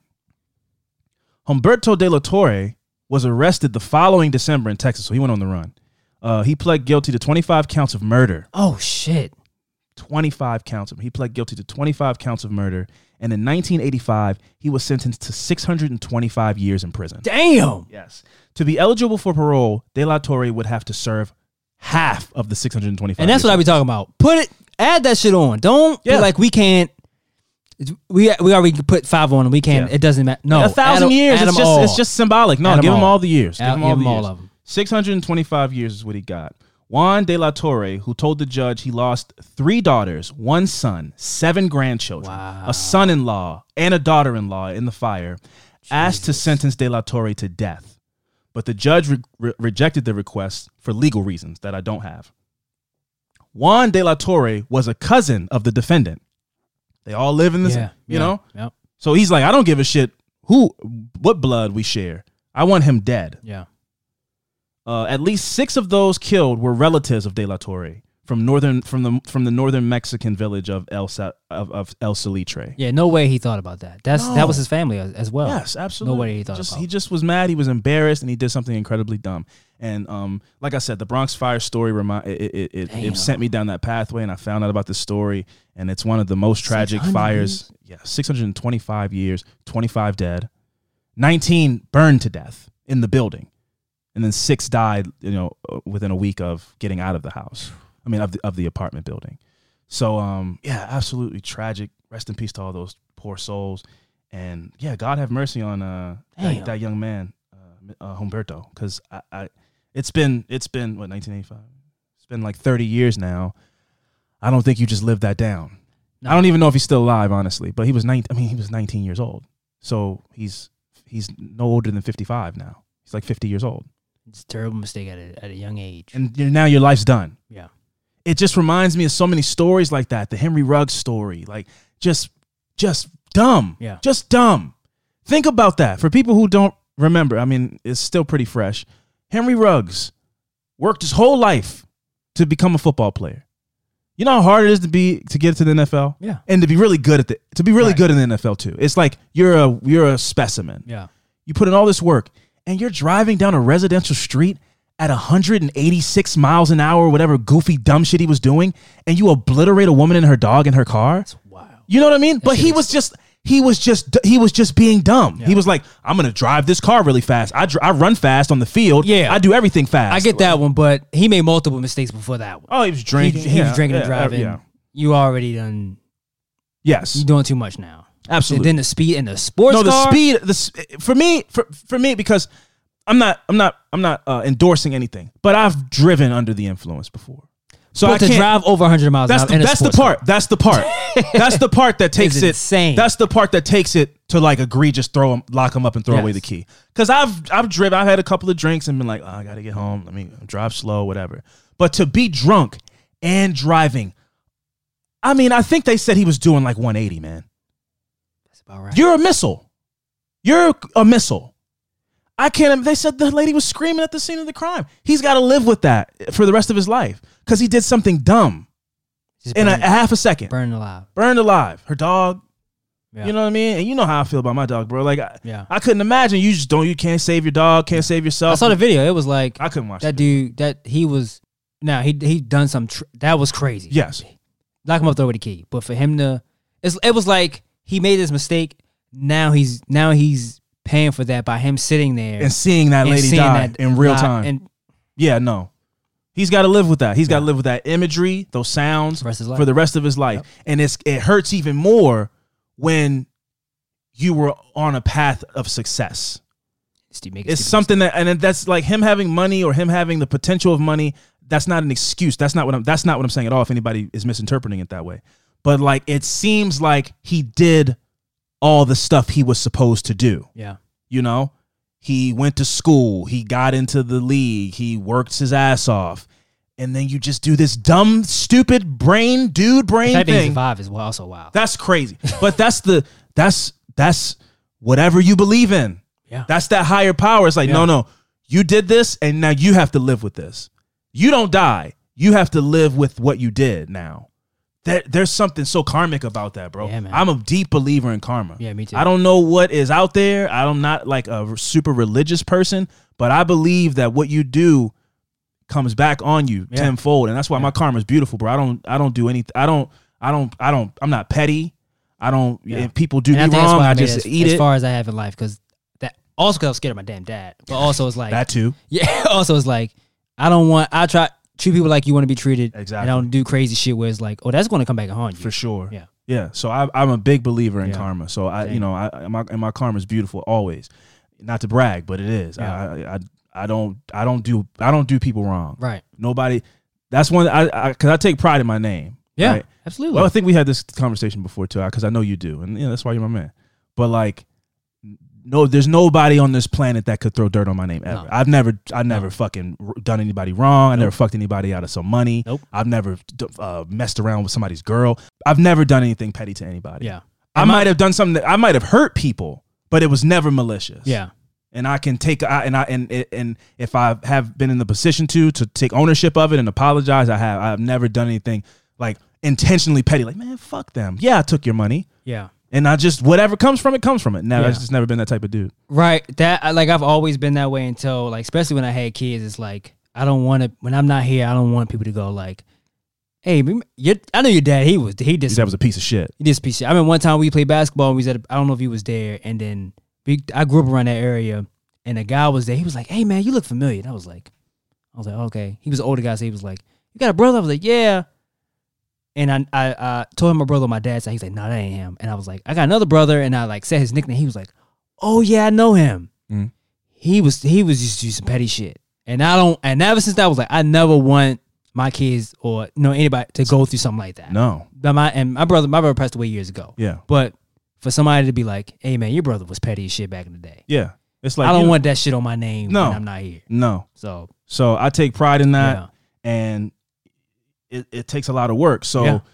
Humberto de la Torre was arrested the following December in Texas, so he went on the run. He pled guilty to 25 counts of murder. Oh, shit. 25 counts. He pled guilty to 25 counts of murder, and in 1985, he was sentenced to 625 years in prison. Damn. Yes. To be eligible for parole, de la Torre would have to serve half of the 625 And that's years what I be talking about. Add that shit on. Don't be like, we can't. We already put 5 on and we can't. It doesn't matter. No, 1,000 years. It's just symbolic. No, give him all the years. Give him all of them. 625 years is what he got. Juan de la Torre, who told the judge he lost 3 daughters, 1 son, 7 grandchildren, a son-in-law, and a daughter-in-law in the fire, asked to sentence de la Torre to death. But the judge rejected the request for legal reasons that I don't have. Juan de la Torre was a cousin of the defendant. They all live in this, you know? Yep. So he's like, I don't give a shit what blood we share. I want him dead. Yeah. At least 6 of those killed were relatives of De La Torre from the northern Mexican village of El Salitre. Yeah, no way he thought about that. That was his family as well. Yes, absolutely. No way he thought about it. He just was mad. He was embarrassed, and he did something incredibly dumb. And like I said, the Bronx Fire story it sent me down that pathway, and I found out about this story, and it's one of the most tragic fires. Yeah, 625 years, 25 dead, 19 burned to death in the building, and then 6 died, within a week of getting out of the house. I mean, of the apartment building. So, yeah, absolutely tragic. Rest in peace to all those poor souls. And yeah, God have mercy on that young man, Humberto, because it's been what, 1985? It's been like 30 years now. I don't think you just lived that down. No. I don't even know if he's still alive, honestly. But he was 19 years old. So he's no older than 55 now. He's like 50 years old. It's a terrible mistake at a young age. And now your life's done. Yeah. It just reminds me of so many stories like that. The Henry Ruggs story, like just dumb. Yeah. Just dumb. Think about that. For people who don't remember, I mean, it's still pretty fresh. Henry Ruggs worked his whole life to become a football player. You know how hard it is to get to the NFL? Yeah. And to be really good good in the NFL too. It's like you're a specimen. Yeah. You put in all this work and you're driving down a residential street at 186 miles an hour, whatever goofy dumb shit he was doing, and you obliterate a woman and her dog in her car. That's wild. You know what I mean? But he was just being dumb. Yeah. He was like, I'm gonna drive this car really fast. I run fast on the field. Yeah, I do everything fast. I get that one, but he made multiple mistakes before that one. Oh, he was drinking. He was drinking and driving. Yeah. You already done. Yes, you're doing too much now. Absolutely. And then the speed in the sports car. No, the speed. For me, because I'm not endorsing anything, but I've driven under the influence before. So but I can't drive over 100 miles an hour. That's the part. That's the part that takes it insane. That's the part that takes it to like egregious. Lock him up and throw away the key. Because I've driven. I've had a couple of drinks and been like, I gotta get home. Let me drive slow, whatever. But to be drunk and driving, I mean, I think they said he was doing like 180, man. That's about right. You're a missile. I can't. They said the lady was screaming at the scene of the crime. He's got to live with that for the rest of his life because he did something dumb in a half a second. Burned alive. Her dog. Yeah. You know what I mean? And you know how I feel about my dog, bro. Like, I couldn't imagine you can't save your dog, can't save yourself. I saw the video. It was like I couldn't watch that dude. That he was. Now he done some. That was crazy. Yes. Lock him up, throw away the key. But for him to, it was like he made this mistake. Now he's paying for that by him sitting there and seeing that lady die in real time. And yeah, no, he's got to live with that. He's got to live with that imagery, those sounds for the rest of his life. Yep. And it hurts even more when you were on a path of success. It's something that that's like him having money or him having the potential of money. That's not an excuse. That's not what I'm saying at all. If anybody is misinterpreting it that way, but like it seems like he did all the stuff he was supposed to do. Yeah. he went to school, he got into the league, he worked his ass off, and then you just do this dumb, stupid brain The fact that he thing. survived is also wild. That's crazy. But that's whatever you believe in. Yeah. That's that higher power. It's like, no, you did this, and now you have to live with this. You don't die. You have to live with what you did now. There's something so karmic about that, bro. Yeah, man. I'm a deep believer in karma. Yeah, me too. I don't know what is out there. I'm not like a super religious person, but I believe that what you do comes back on you tenfold, and that's why my karma is beautiful, bro. I don't do anything. I'm not petty. I don't. If people do me And I think that's wrong, why I made just eat as it. far as I have in life, because that also because I was scared of my damn dad, but also it's like That too. Yeah. Also, it's like I try treat people like you want to be treated. Exactly. And I don't do crazy shit where it's like, oh, that's going to come back and haunt you. For sure. Yeah. Yeah. So I'm a big believer in Yeah. karma. So Same. my karma is beautiful always. Not to brag, but it is. Yeah. I don't do people wrong. Right. Nobody. That's one. Because I take pride in my name. Yeah. Right? Absolutely. Well, I think we had this conversation before too, because I know you do, and that's why you're my man. But like, no, there's nobody on this planet that could throw dirt on my name ever. No. I never fucking done anybody wrong. I never fucked anybody out of some money. Nope. I've never messed around with somebody's girl. I've never done anything petty to anybody. Yeah. I might have done something that I might have hurt people, but it was never malicious. Yeah. And I can take and if I have been in the position to take ownership of it and apologize, I have. I've never done anything like intentionally petty. Like, man, fuck them. Yeah, I took your money. Yeah. And I just, whatever comes from it, comes from it. Now, Yeah. I've just never been that type of dude. Right. I've always been that way until, like, especially when I had kids, it's like, I don't want to, when I'm not here, I don't want people to go like, hey, I know your dad, he did That was a piece of shit. He did some piece of shit. I remember one time we played basketball and we was at, I don't know if he was there, and then I grew up around that area, and a guy was there. He was like, hey, man, you look familiar. And I was like, okay. He was an older guy, so he was like, you got a brother? I was like, yeah. And I told him my brother on my dad's side. He's like, no, that ain't him. And I was like, I got another brother, and I like said his nickname. He was like, oh yeah, I know him. Mm. He was used to do some petty shit. And ever since that, I was like, I never want my kids or anybody to go through something like that. No. But my brother passed away years ago. Yeah. But for somebody to be like, hey man, your brother was petty as shit back in the day. Yeah. It's like, I don't want that shit on my name No. when I'm not here. No. So I take pride in that, yeah. and it takes a lot of work. So Yeah.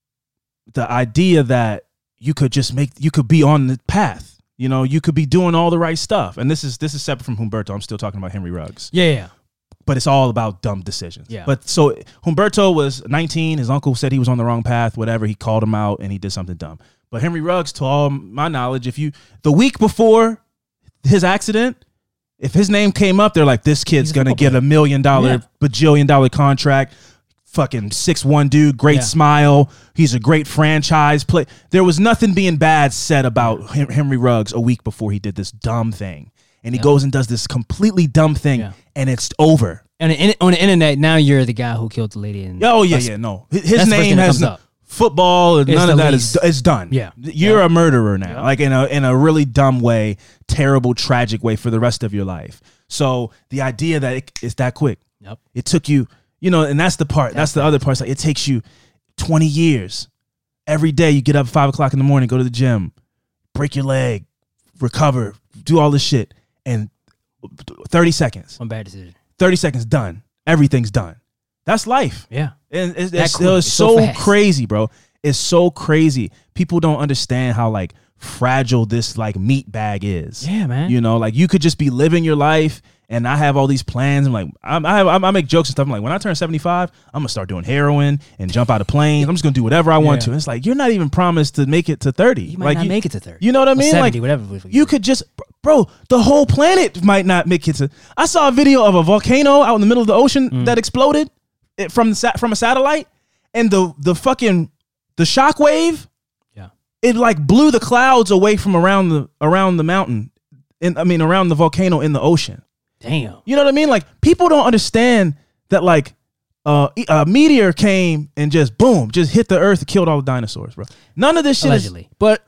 the idea that you could be on the path, you could be doing all the right stuff. And this is separate from Humberto. I'm still talking about Henry Ruggs. Yeah. But it's all about dumb decisions. Yeah. But so Humberto was 19. His uncle said he was on the wrong path, whatever. He called him out and he did something dumb. But Henry Ruggs, to all my knowledge, the week before his accident, if his name came up, they're like, this kid's going to get $1 million, bajillion dollar contract. Fucking 6'1" dude, great smile. He's a great franchise play. There was nothing being bad said about Henry Ruggs a week before he did this dumb thing. And he goes and does this completely dumb thing, and it's over. And on the internet, now you're the guy who killed the lady. No. His that's name the first thing that has comes up. football. It's None of the that least. is done. Yeah. You're a murderer now, Yeah. like in a really dumb way, terrible, tragic way for the rest of your life. So the idea that it's that quick, Yep. it took you, and that's the part. That's the other part. It's like it takes you 20 years. Every day you get up at 5 o'clock in the morning, go to the gym, break your leg, recover, do all this shit, and 30 seconds. One bad decision. 30 seconds done. Everything's done. That's life. Yeah. And it's quick. It's so so fast. crazy, bro. It's so crazy. People don't understand how like fragile this like meat bag is. Yeah, man. Like you could just be living your life, and I have all these plans. I'm like, I make jokes and stuff. I'm like, when I turn 75, I'm gonna start doing heroin and jump out of planes. I'm just gonna do whatever I want to. And it's like, you're not even promised to make it to 30. You might not make it to 30. You know what I Or mean? 70, like whatever. you could just, bro, the whole planet might not make it to. I saw a video of a volcano out in the middle of the ocean that exploded from a satellite, and the fucking shock wave, it like blew the clouds away from around the mountain, around the volcano in the ocean. Damn. You know what I mean? Like people don't understand that like a meteor came and just boom, just hit the earth and killed all the dinosaurs, bro. None of this shit Allegedly. But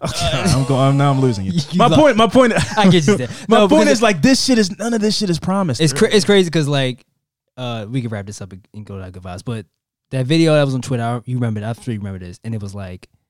I'm losing you. You My lost. point. I get you there. My No, point because is like none of this shit is promised. It's crazy because like we can wrap this up and go to our good vibes. But that video that was on Twitter, you remember it. I'm sure you remember this, and it was like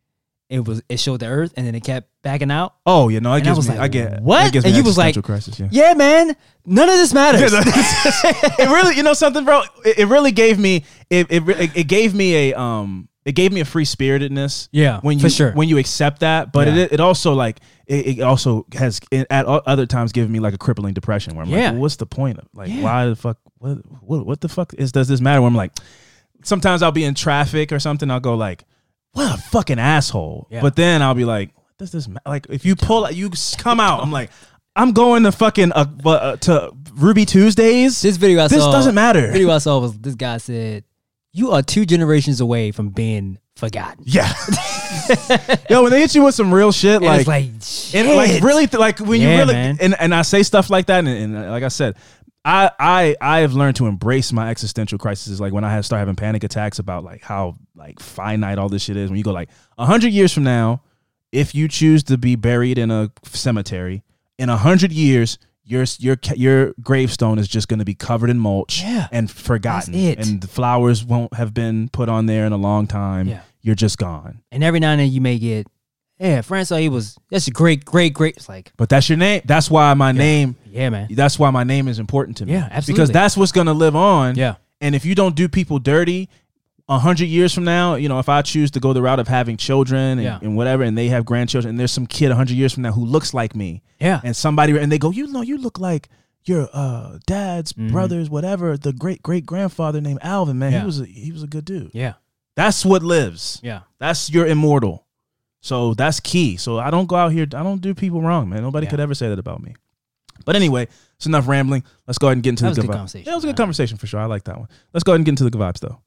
it showed the Earth, and then it kept backing out. Oh, you know, And I was like, I get what? It gives And me you was like, existential crisis, yeah, man, none of this matters. it really, you know something, bro. It really gave me it gave me a free spiritedness. Yeah, when you for sure. when you accept that, but Yeah. it also like it also has at other times given me like a crippling depression where I'm like, well, what's the point of like why the fuck what the fuck does this matter? Where I'm like, sometimes I'll be in traffic or something, I'll go like, what a fucking asshole. Yeah. But then I'll be like, what does this matter? Like if you come out, I'm like, I'm going to fucking to Ruby Tuesdays. This video I saw. This doesn't matter. The video I saw was this guy said, "You are 2 generations away from being forgotten." Yeah. Yo, when they hit you with some real shit, And like, it's like, shit. and like really, like when you Yeah, really, man. and I say stuff like that, and like I said, I have learned to embrace my existential crises. Like when I start having panic attacks about like how like finite all this shit is. When you go like 100 years from now, if you choose to be buried in a cemetery, in 100 years, your gravestone is just going to be covered in mulch and forgotten, That's it. and the flowers won't have been put on there in a long time. Yeah. You're just gone. And every now and then you may get, yeah, Francois, that's a great. It's like, But that's your name. That's why my name. yeah, man. That's why my name is important to me. Yeah, absolutely. Because that's what's gonna live on. Yeah. And if you don't do people dirty, 100 years from now, you know, if I choose to go the route of having children and whatever, and they have grandchildren, and there's some kid 100 years from now who looks like me, Yeah. and they go, you know, you look like your dad's brother's whatever, the great grandfather named Alvin, man. Yeah. He was a good dude. Yeah. That's what lives. Yeah. That's your immortal. So that's key. So I don't go out here. I don't do people wrong, man. Nobody could ever say that about me. But anyway, it's enough rambling. Let's go ahead and get into That the was a good good vibes. conversation. Yeah, it was a good conversation for sure. I like that one. Let's go ahead and get into the good vibes, though.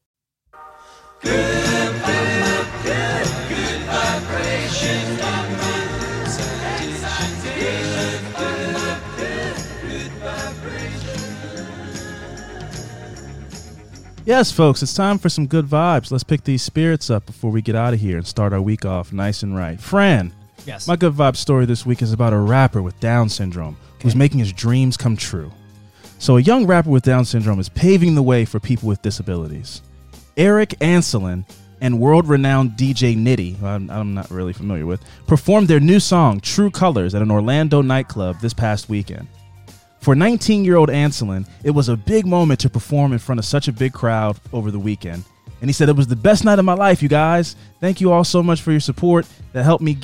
Yes, folks, it's time for some good vibes. Let's pick these spirits up before we get out of here and start our week off nice and right. Fran, Yes. my good vibe story this week is about a rapper with Down syndrome who's making his dreams come true. So a young rapper with Down syndrome is paving the way for people with disabilities. Eric Anselin and world-renowned DJ Nitty, who I'm not really familiar with, performed their new song, True Colors, at an Orlando nightclub this past weekend. For 19-year-old Anselin, it was a big moment to perform in front of such a big crowd over the weekend. And he said, "It was the best night of my life, you guys. Thank you all so much for your support that helped me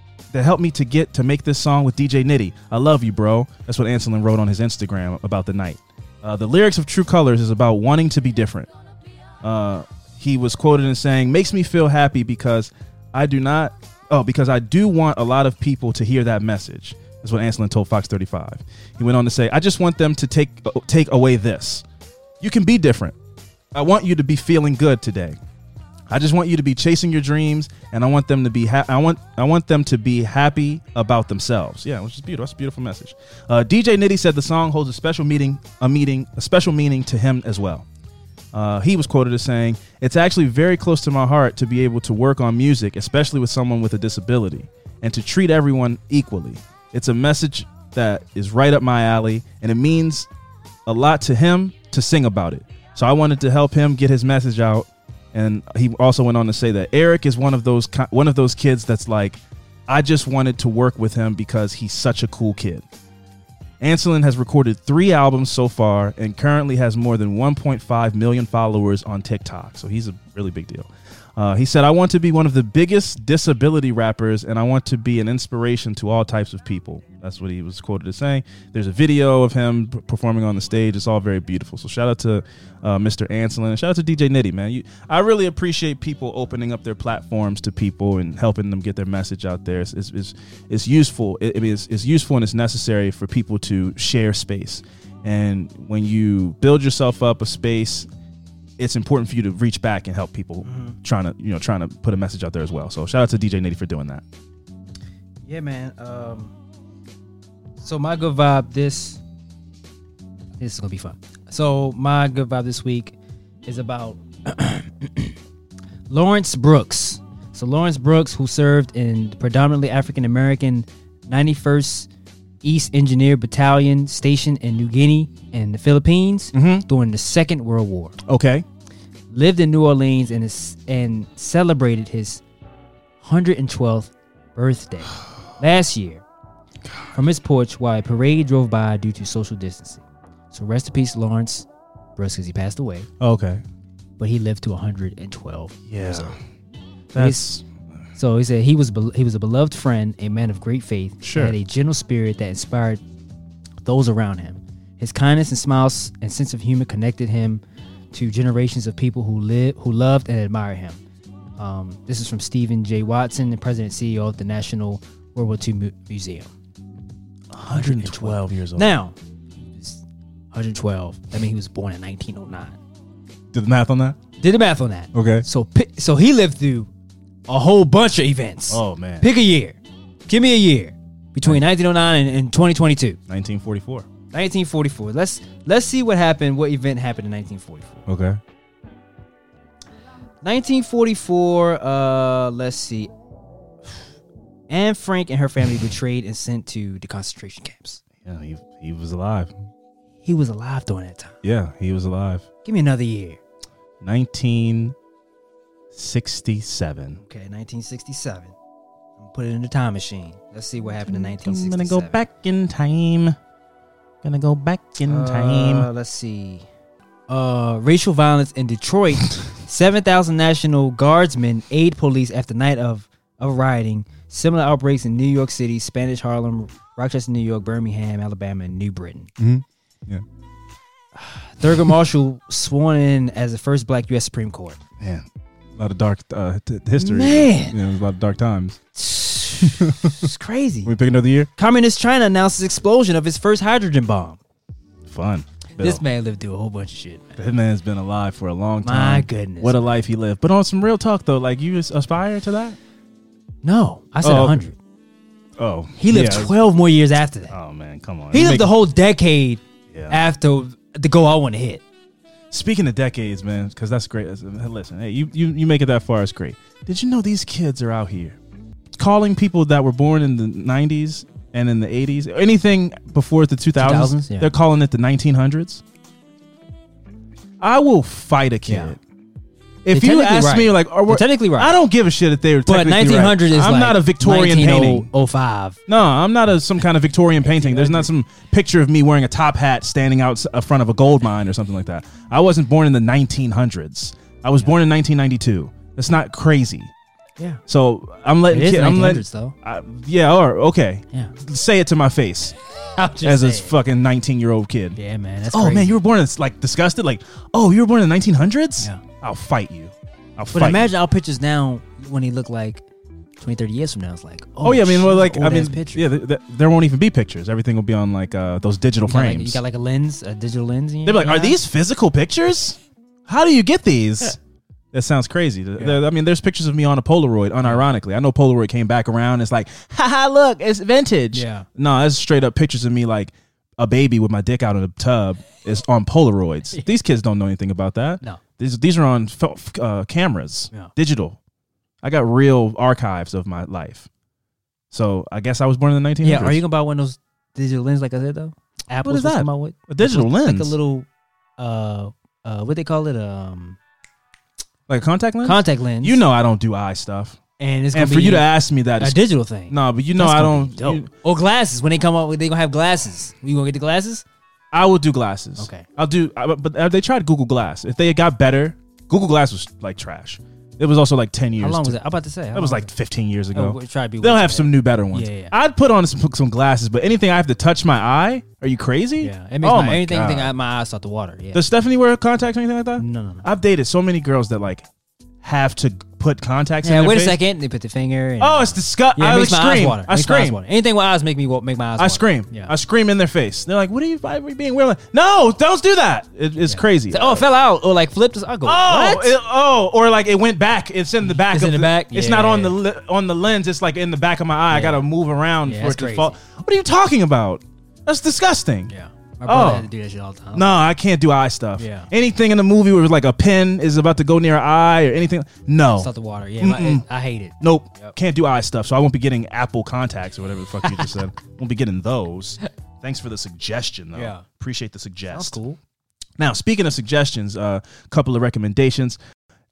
to make this song with DJ Nitty. I love you, bro." That's what Anselin wrote on his Instagram about the night. The lyrics of True Colors is about wanting to be different. He was quoted as saying, "Makes me feel happy because I do want a lot of people to hear that message." That's what Anselin told Fox 35. He went on to say, "I just want them to take away this. You can be different. I want you to be feeling good today. I just want you to be chasing your dreams, and I want them to be I want them to be happy about themselves." Yeah, which is beautiful. That's a beautiful message. DJ Nitty said the song holds a special meaning to him as well. He was quoted as saying, "It's actually very close to my heart to be able to work on music, especially with someone with a disability, and to treat everyone equally. It's a message that is right up my alley, and it means a lot to him to sing about it. So I wanted to help him get his message out." And he also went on to say that Eric is one of those kids that's like, I just wanted to work with him because he's such a cool kid. Anselin has recorded 3 albums so far and currently has more than 1.5 million followers on TikTok. So he's a really big deal. He said, "I want to be one of the biggest disability rappers, and I want to be an inspiration to all types of people." That's what he was quoted as saying. There's a video of him performing on the stage. It's all very beautiful. So shout out to Mr. Anselin, and shout out to DJ Nitty, man. I really appreciate people opening up their platforms to people and helping them get their message out there. It's useful. It's useful and it's necessary for people to share space. And when you build yourself up a space, it's important for you to reach back and help people trying to put a message out there as well. So shout out to DJ Nitty for doing that. Yeah, man. So my good vibe this is gonna be fun. So my good vibe this week is about Lawrence Brooks. So Lawrence Brooks, who served in the predominantly African American 91st East Engineer Battalion stationed in New Guinea in the Philippines during the Second World War. Okay. Lived in New Orleans and celebrated his 112th birthday last year from his porch while a parade drove by due to social distancing. So rest in peace, Lawrence Brooks, because he passed away. Okay. But he lived to 112 years old. That's So he said he was a beloved friend, a man of great faith, Sure. had a gentle spirit that inspired those around him. His kindness and smiles and sense of humor connected him to generations of people who loved and admired him. This is from Stephen J. Watson, the president and CEO of the National World War II Museum. 112 years old. Now, 112. That means he was born in 1909. Did the math on that? Did the math on that. Okay. So he lived through a whole bunch of events. Oh, man. Pick a year. Give me a year between 1909 and 2022. 1944. 1944. Let's see what happened. What event happened in 1944? Okay. 1944. Let's see. Anne Frank and her family betrayed and sent to the concentration camps. Yeah, he was alive. He was alive during that time. Yeah, he was alive. Give me another year. 1967. Okay, 1967. I'm gonna put it in the time machine. Let's see what happened in 1967. I'm gonna go back in time. Let's see. Racial violence in Detroit. 7,000 National Guardsmen aid police after night of rioting. Similar outbreaks in New York City, Spanish Harlem, Rochester, New York, Birmingham, Alabama, and New Britain. Mm-hmm. Yeah. Thurgood Marshall sworn in as the first black U.S. Supreme Court. Man, a lot of dark history. Man. A lot of dark times. It's crazy. We pick another year? Communist China announces explosion of its first hydrogen bomb. Fun. This man lived through a whole bunch of shit, man. That man's been alive for a long time. My goodness. What a life he lived. But on some real talk, though, like, you aspire to that? No, I said 100. Oh. He lived 12 more years after that. Oh, man, come on. He lived the whole decade Yeah. after the goal I want to hit. Speaking of decades, man, because that's great. Listen, hey, you make it that far, it's great. Did you know these kids are out here calling people that were born in the 90s and in the 80s, anything before the 2000s, yeah. they're calling it the 1900s? I will fight a kid. Yeah. If They're you technically ask right. me, like, They're technically right. I don't give a shit if they were But technically 1900 right. is I'm like not a Victorian painting. 1905. No, I'm not some kind of Victorian painting. There's not some picture of me wearing a top hat standing out in front of a gold mine or something like that. I wasn't born in the 1900s. I was born in 1992. That's not crazy. Yeah. So I'm letting It is kids. 1900s though. Yeah. Or okay. Yeah. Say it to my face I'm just as a saying. fucking 19-year-old kid. Yeah, man. That's Oh crazy. man, you were born in like disgusted. Like, oh, you were born in the 1900s. Yeah. I'll fight you. I'll But fight imagine our pictures now when he look like 20, 30 years from now. It's like, Oh yeah, I mean, well, like, shit, I mean, old-ass picture. yeah, there won't even be pictures. Everything will be on like those digital You got, like, frames. you got like a lens, a digital lens. In your They'll be like, are eye? these physical pictures? How do you get these? That sounds crazy. I mean, there's pictures of me on a Polaroid, unironically. I know Polaroid came back around. It's like, haha, look, it's vintage. Yeah. No, that's straight up pictures of me like a baby with my dick out in a tub. It's on Polaroids. These kids don't know anything about that. No. These are on cameras, digital. I got real archives of my life. So I guess I was born in the 1900s. Yeah. Are you gonna buy one of those digital lenses like I said though? Apple's is that? Come out with A digital like lens? a little, what they call it, Like a contact lens? contact lens. You know I don't do eye stuff. and it's gonna And be for you to ask me that a is digital thing. no, but you know That's I gonna don't. be dope. you- Or glasses when they come out, they gonna have glasses. You gonna get the glasses? I will do glasses. Okay. I'll do, but they tried Google Glass. If they got better, Google Glass was like trash. It was also like 10 years. How long was it? I'm about to say. That was like 15 years ago. Oh, try to be They'll way have too some bad. new better ones. Yeah, yeah. I'd put on some glasses, but anything I have to touch my eye? Are you crazy? Yeah, it makes Oh my, my anything God. my eyes start to water. Yeah. Does Stephanie wear contacts or anything like that? No. I've dated so many girls that like have to put contacts in Yeah, their wait a face. second. They put the finger. And, Oh, it's disgusting. yeah, it I makes my eyes scream. water. I Makes my eyes scream. water. Anything with eyes make me make my eyes. I water. scream. Yeah. I scream in their face. They're like, "What are you being weird?" Like, no, don't do that. It's crazy. Say, oh, it fell out or like flipped. I go. What? Or like it went back. It's in the back. It's of in the back? It's Yeah. not on the lens. It's like in the back of my eye. I Yeah. gotta move around Yeah, for it that's to crazy. fall. What are you talking about? That's disgusting. Yeah. My brother Oh. had to do that shit all the time. No, I can't do eye stuff. Yeah. Anything in the movie where like a pen is about to go near an eye or anything. No. Start the water. Yeah. I hate it. Nope. Yep. Can't do eye stuff. So I won't be getting Apple contacts or whatever the fuck you just said. Won't be getting those. Thanks for the suggestion though. Yeah. Appreciate the suggest. That's cool. Now, speaking of suggestions, a couple of recommendations.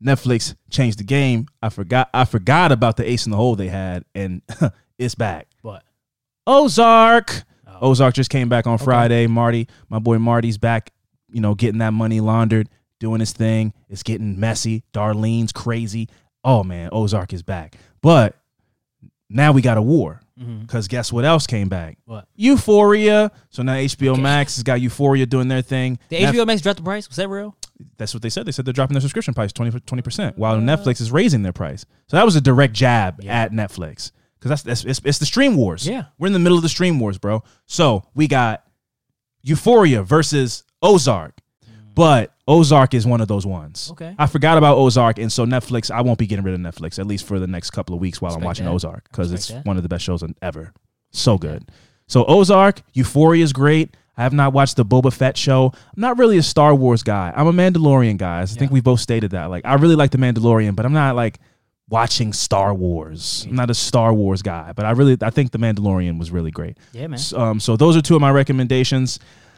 Netflix changed the game. I forgot about the ace in the hole they had, and it's back. What? Ozark. Ozark just came back on Friday. Marty, my boy Marty's back, getting that money laundered, doing his thing. It's getting messy. Darlene's crazy. Oh, man, Ozark is back. But now we got a war, because guess what else came back? What? Euphoria. So now HBO Max has got Euphoria doing their thing. The HBO Max dropped the price? Was that real? That's what they said. They said they're dropping their subscription price 20%, while Netflix is raising their price. So that was a direct jab at Netflix. Because it's the stream wars. Yeah. We're in the middle of the stream wars, bro. So we got Euphoria versus Ozark. But Ozark is one of those ones. Okay. I forgot about Ozark, and so Netflix, I won't be getting rid of Netflix, at least for the next couple of weeks while I'm watching Ozark, because it's one of the best shows ever. So good. So Ozark, Euphoria is great. I have not watched the Boba Fett show. I'm not really a Star Wars guy. I'm a Mandalorian guy. I think we both stated that. Like, I really like the Mandalorian, but I'm not like watching Star Wars. I'm not a Star Wars guy, but I think the Mandalorian was really great. Yeah, man. So those are two of my recommendations.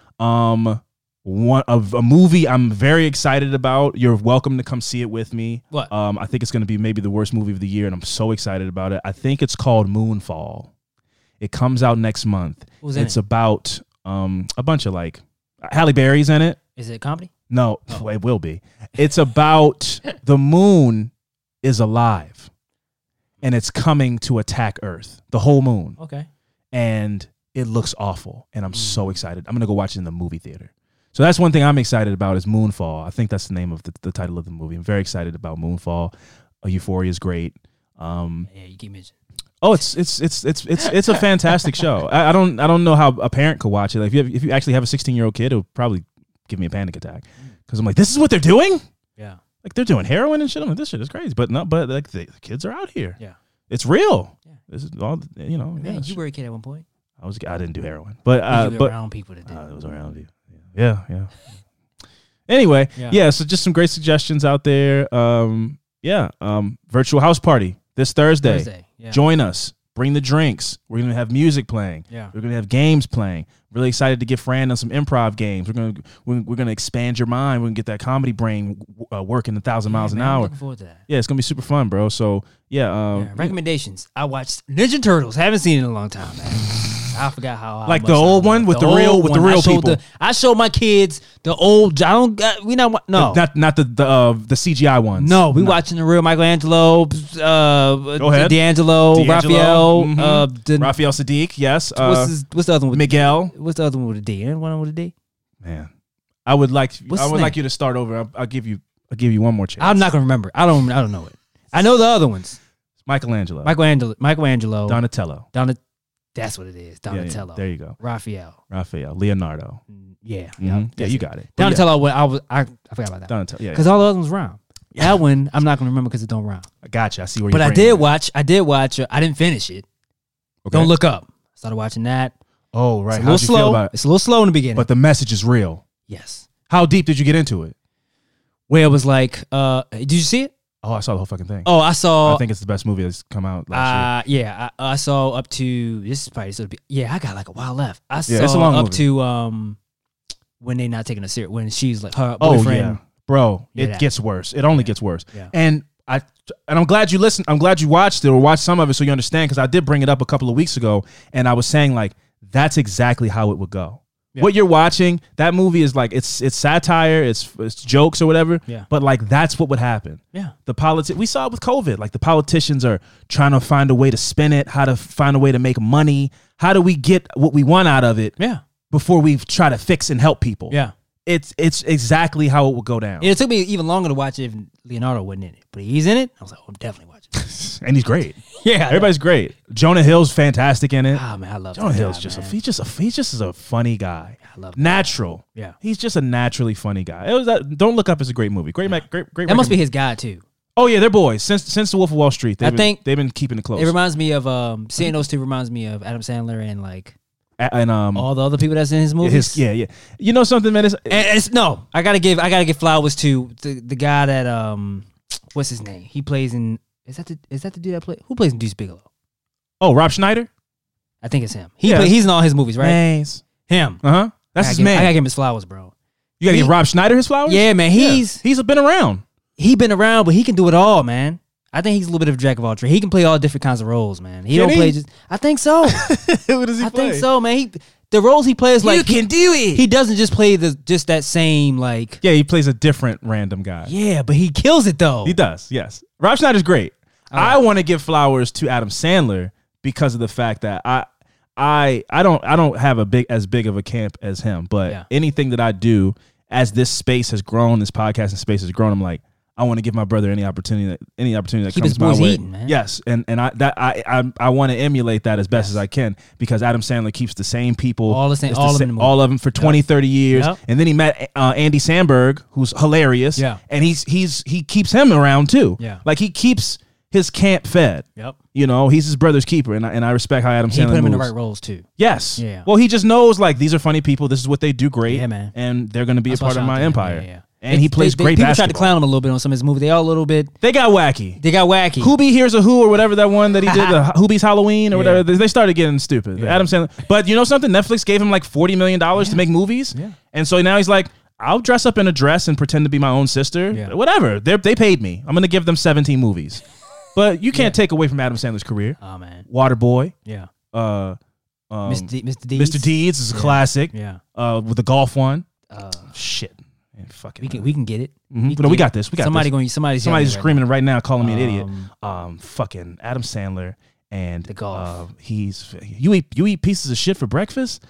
One of a movie I'm very excited about. You're welcome to come see it with me. What? I think it's going to be maybe the worst movie of the year, and I'm so excited about it. I think it's called Moonfall. It comes out next month. Who's in it's it? about a bunch of like Halle Berry's in it. Is it a comedy? No, it will be. It's about the moon is alive, and it's coming to attack Earth. The whole moon. Okay. And it looks awful, and I'm so excited. I'm gonna go watch it in the movie theater. So that's one thing I'm excited about is Moonfall. I think that's the name of the title of the movie. I'm very excited about Moonfall. Euphoria is great. Yeah, you keep mentioning. Oh, it's a fantastic show. I don't know how a parent could watch it. Like if you actually have a 16-year-old kid, it would probably give me a panic attack, because I'm like, this is what they're doing. Yeah. Like they're doing heroin and shit. I'm like, this shit is crazy. But like the kids are out here. Yeah. It's real. Yeah. This is all Man, you were a kid at one point. I didn't do heroin, but you were around people that did. it was around you. Yeah. Anyway, so just some great suggestions out there. Virtual house party this Thursday. Yeah. Join us. Bring the drinks. We're going to have music playing. Yeah. We're going to have games playing. Really excited to get Fran on some improv games. We're going to expand your mind. We're going to get that comedy brain working 1,000 miles an hour. I'm looking forward to that. Yeah, it's going to be super fun, bro. So, recommendations. I watched Ninja Turtles. Haven't seen it in a long time, man. I forgot how like the old one with the real people. I showed my kids the old. I don't. No, not the CGI ones. No, we watching the real Michelangelo. Go ahead. D'Angelo, Raphael. Raphael Sadiq. Yes. What's the other one? Miguel. What's the other one with a D? Anyone with a D? Man, I would like you to start over. I'll give you one more chance. I'm not gonna remember. I don't know it. I know the other ones. Michelangelo. Donatello. That's what it is. Donatello. Yeah, there you go. Raphael. Leonardo. Yeah. Mm-hmm. Yeah, you got it. Donatello. I forgot about that. Donatello. Yeah. Because all the other ones rhyme. Yeah. That one I'm not gonna remember because it don't rhyme. I gotcha. I see where you're. But I did watch. I didn't finish it. Okay. Don't Look Up. I started watching that. Oh right. How'd you feel about it? It's a little slow in the beginning. But the message is real. Yes. How deep did you get into it? Where it was like, did you see it? Oh, I saw the whole fucking thing. Oh, I saw. I think it's the best movie that's come out last year. Yeah, I saw up to this is probably sort of. Yeah, I got like a while left. I saw it's a long up movie. to when they not taking her serious, when she's like her boyfriend. Oh yeah, bro, it gets worse. It only gets worse. Yeah. And I'm glad you listened. I'm glad you watched it or watched some of it so you understand, because I did bring it up a couple of weeks ago, and I was saying like that's exactly how it would go. Yeah. What you're watching, that movie is like it's satire, it's jokes or whatever. Yeah. But like that's what would happen. Yeah. We saw it with COVID. Like the politicians are trying to find a way to spin it, how to find a way to make money. How do we get what we want out of it? Yeah. Before we try to fix and help people. Yeah. It's exactly how it would go down. It took me even longer to watch it if Leonardo wasn't in it, but he's in it. I was like, I'm definitely watching it. And he's great. Yeah, everybody's great. Jonah Hill's fantastic in it. Ah, man, I love Jonah Hill's. He He's just a funny guy. I love natural. Yeah, he's just a naturally funny guy. Don't Look Up is a great movie. Great. That must be his guy too. Oh yeah, they're boys since The Wolf of Wall Street. They've been keeping it close. It reminds me of seeing those two reminds me of Adam Sandler and like. And all the other people that's in his movies. Yeah. You know something, man? I gotta give flowers to the guy that what's his name? He plays in is that the dude that play who plays in Deuce Bigelow? Oh, Rob Schneider? I think it's him. He's in all his movies, right? Maze. Him. Uh-huh. That's his man. I gotta give him his flowers, bro. You gotta give Rob Schneider his flowers? Yeah, man. He's been around. he been around, but he can do it all, man. I think he's a little bit of a jack of all trades. He can play all different kinds of roles, man. He Can don't he? play just. I think so. What does he I play? think so, man. The roles he plays, like can do it. he doesn't just play just that same like. Yeah, he plays a different random guy. Yeah, but he kills it though. He does, yes. Rob Schneider's great. I want to give flowers to Adam Sandler because of the fact that I don't have as big of a camp as him, but anything that I do as this space has grown, this podcasting space has grown, I'm like, I want to give my brother any opportunity that Keep comes his my boys way. eating, man. Yes, and I want to emulate that as best as I can because Adam Sandler keeps the same people, All the same- all of them in the movie. all of them for 20, 30 years, Yep. and then he met Andy Samberg, who's hilarious. Yeah. and he keeps him around too. Yeah. like he keeps his camp fed. Yep. You know, he's his brother's keeper, and I respect how Adam He Sandler put him in the moves. right roles too. Yes. Yeah. Well, he just knows like these are funny people. This is what they do great. Yeah, man. And they're going to be That's a part why of I my shout out to him. empire. Yeah, yeah. And he plays great people basketball. tried to clown him a little bit on some of his movies. They all a little bit. They got wacky. They got wacky. Hoobie Here's a Who or whatever that one that he did, the Hoobie's Halloween or whatever. They started getting stupid. Yeah. Adam Sandler. But you know something? Netflix gave him like $40 million to make movies. Yeah. And so now he's like, I'll dress up in a dress and pretend to be my own sister. Yeah. Whatever. They paid me. I'm going to give them 17 movies. But you can't take away from Adam Sandler's career. Oh man. Waterboy. Yeah. Mr. Mr. Deeds. Mr. Deeds is a classic. Yeah. With the golf one. Shit. Man, fucking. We can get it. Mhm. No, we got this. We got somebody this. going. Somebody's Screaming right now, calling me an idiot. Um, Fucking Adam Sandler and The golf. He's you eat pieces of shit for breakfast.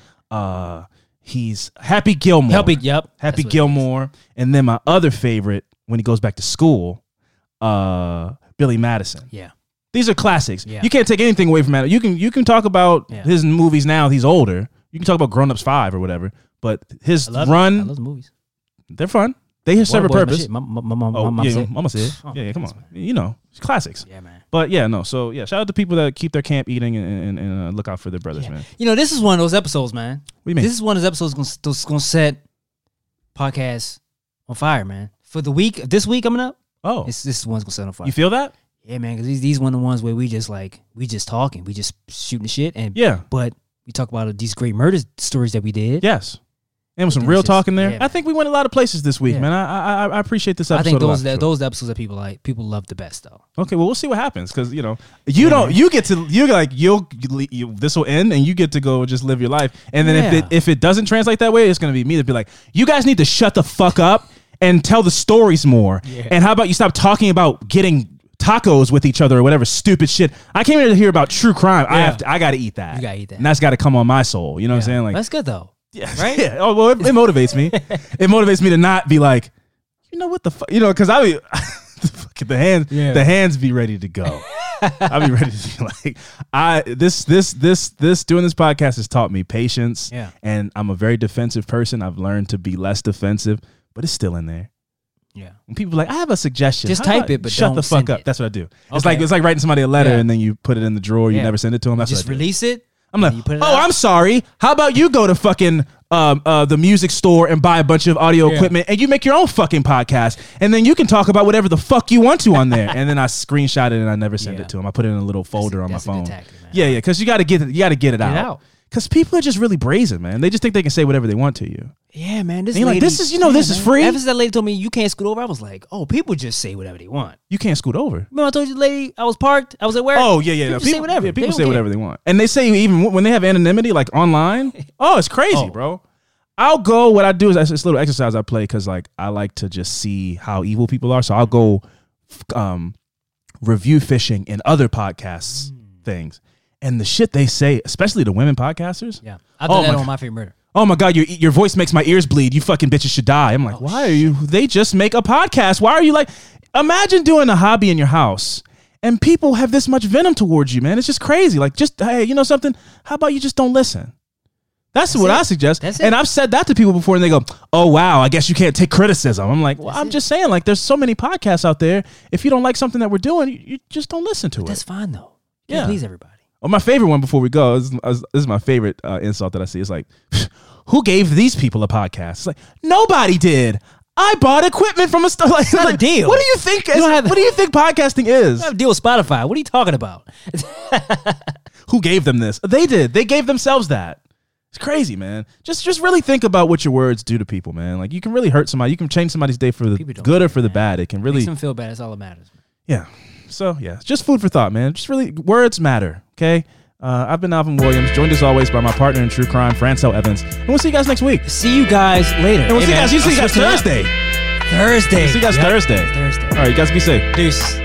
He's Happy Gilmore. Happy Happy Gilmore, and then my other favorite when he goes back to school, Billy Madison. Yeah. These are classics. Yeah. You can't take anything away from Madison. You can talk about his movies now. He's older. You can talk about Grown Ups 5 or whatever. But his I run, love the movies. they're fun. They serve a purpose. Mama Yeah, said. Mama said. Yeah, come on. You know, it's classics. Yeah, man. But yeah, no. So yeah, shout out to people that keep their camp eating and look out for their brothers, man. You know, this is one of those episodes, man. What do you mean? This is one of those episodes gonna set podcasts on fire, man. For the week, this week coming up, Oh, this is one's gonna set on fire. you feel that? Yeah, man, because these one of the ones where we just talking, we just shooting the shit, and Yeah. but we talk about these great murder stories that we did. Yes. And with some think real it's talk just- in there. yeah, I think we went a lot of places this week, Yeah. man. I appreciate this I episode. think a lot, those for sure. those episodes that people love the best though. Okay, well, we'll see what happens because you know you get to you'll this will end and you get to go just live your life, and then if it doesn't translate that way, it's gonna be me to be like, you guys need to shut the fuck up and tell the stories more. Yeah. And how about you stop talking about getting tacos with each other or whatever stupid shit. I came here to hear about true crime. Yeah. I got to eat that. You gotta eat that. and that's got to come on my soul. You know what I'm saying? Like That's good though. yeah, right? Yeah. Oh well, it motivates me. It motivates me to not be like, you know what the fuck, because I be the hands be ready to go. I'll be ready to be like, this doing this podcast has taught me patience. Yeah. And I'm a very defensive person. I've learned to be less defensive, but it's still in there. Yeah. When people are like, I have a suggestion. Just How type about it, but shut don't the fuck send up. it. That's what I do. Okay. It's like writing somebody a letter Yeah. and then you put it in the drawer. You Yeah. never send it to them. That's Just what I do. release it. I'm like, and you put it oh, out. I'm sorry. How about you go to fucking the music store and buy a bunch of audio equipment and you make your own fucking podcast and then you can talk about whatever the fuck you want to on there. And then I screenshot it and I never send Yeah. it to him. I put it in a little folder on my that's a good phone. tactic, man. Yeah, because you got to get it out. out. Because people are just really brazen, man. They just think they can say whatever they want to you. Yeah, man. This And you're like, lady, this is- this is free? Ever since that lady told me you can't scoot over, I was like, oh, people just say whatever they want. You can't scoot over. Remember I told you the lady, I was parked, I was at work. Oh yeah. People No, just say whatever. Yeah, people They say don't whatever they want, and they say even when they have anonymity, like online. Oh, it's crazy, Oh. bro. I'll go. What I do is it's a little exercise I play because like I like to just see how evil people are. So I'll go review fishing in other podcasts things, and the shit they say, especially the women podcasters. Yeah. I did Oh, that my on My Favorite Murder. Oh my God, your voice makes my ears bleed. You fucking bitches should die. I'm like, why are you? They just make a podcast. Why are you like? Imagine doing a hobby in your house and people have this much venom towards you, man. It's just crazy. Like, just hey, you know something? How about you just don't listen? That's what it. I suggest. That's and it. I've said that to people before, and they go, "Oh wow, I guess you can't take criticism." I'm like, well, I'm just saying, like, there's so many podcasts out there. If you don't like something that we're doing, you just don't listen to it. That's fine though. Yeah. Yeah. Please everybody. Oh, my favorite one before we go, this is my favorite insult that I see. It's like, who gave these people a podcast? It's like, nobody did. I bought equipment from a store. Like, not a deal. What do you think? don't have- What do you think podcasting is? I have to deal with Spotify. What are you talking about? Who gave them this? They did. They gave themselves that. It's crazy, man. Just really think about what your words do to people, man. Like, you can really hurt somebody. You can change somebody's day for the good or for the bad. It can really makes them feel bad. That's all that matters. Yeah. So, yeah, just food for thought, man. Just really, words matter, okay? I've been Alvin Williams, joined as always by my partner in true crime, Francel Evans. And we'll see you guys next week. See you guys later. And we'll see you guys Thursday. Thursday. See you guys Thursday. Thursday. All right, you guys be safe. Deuce.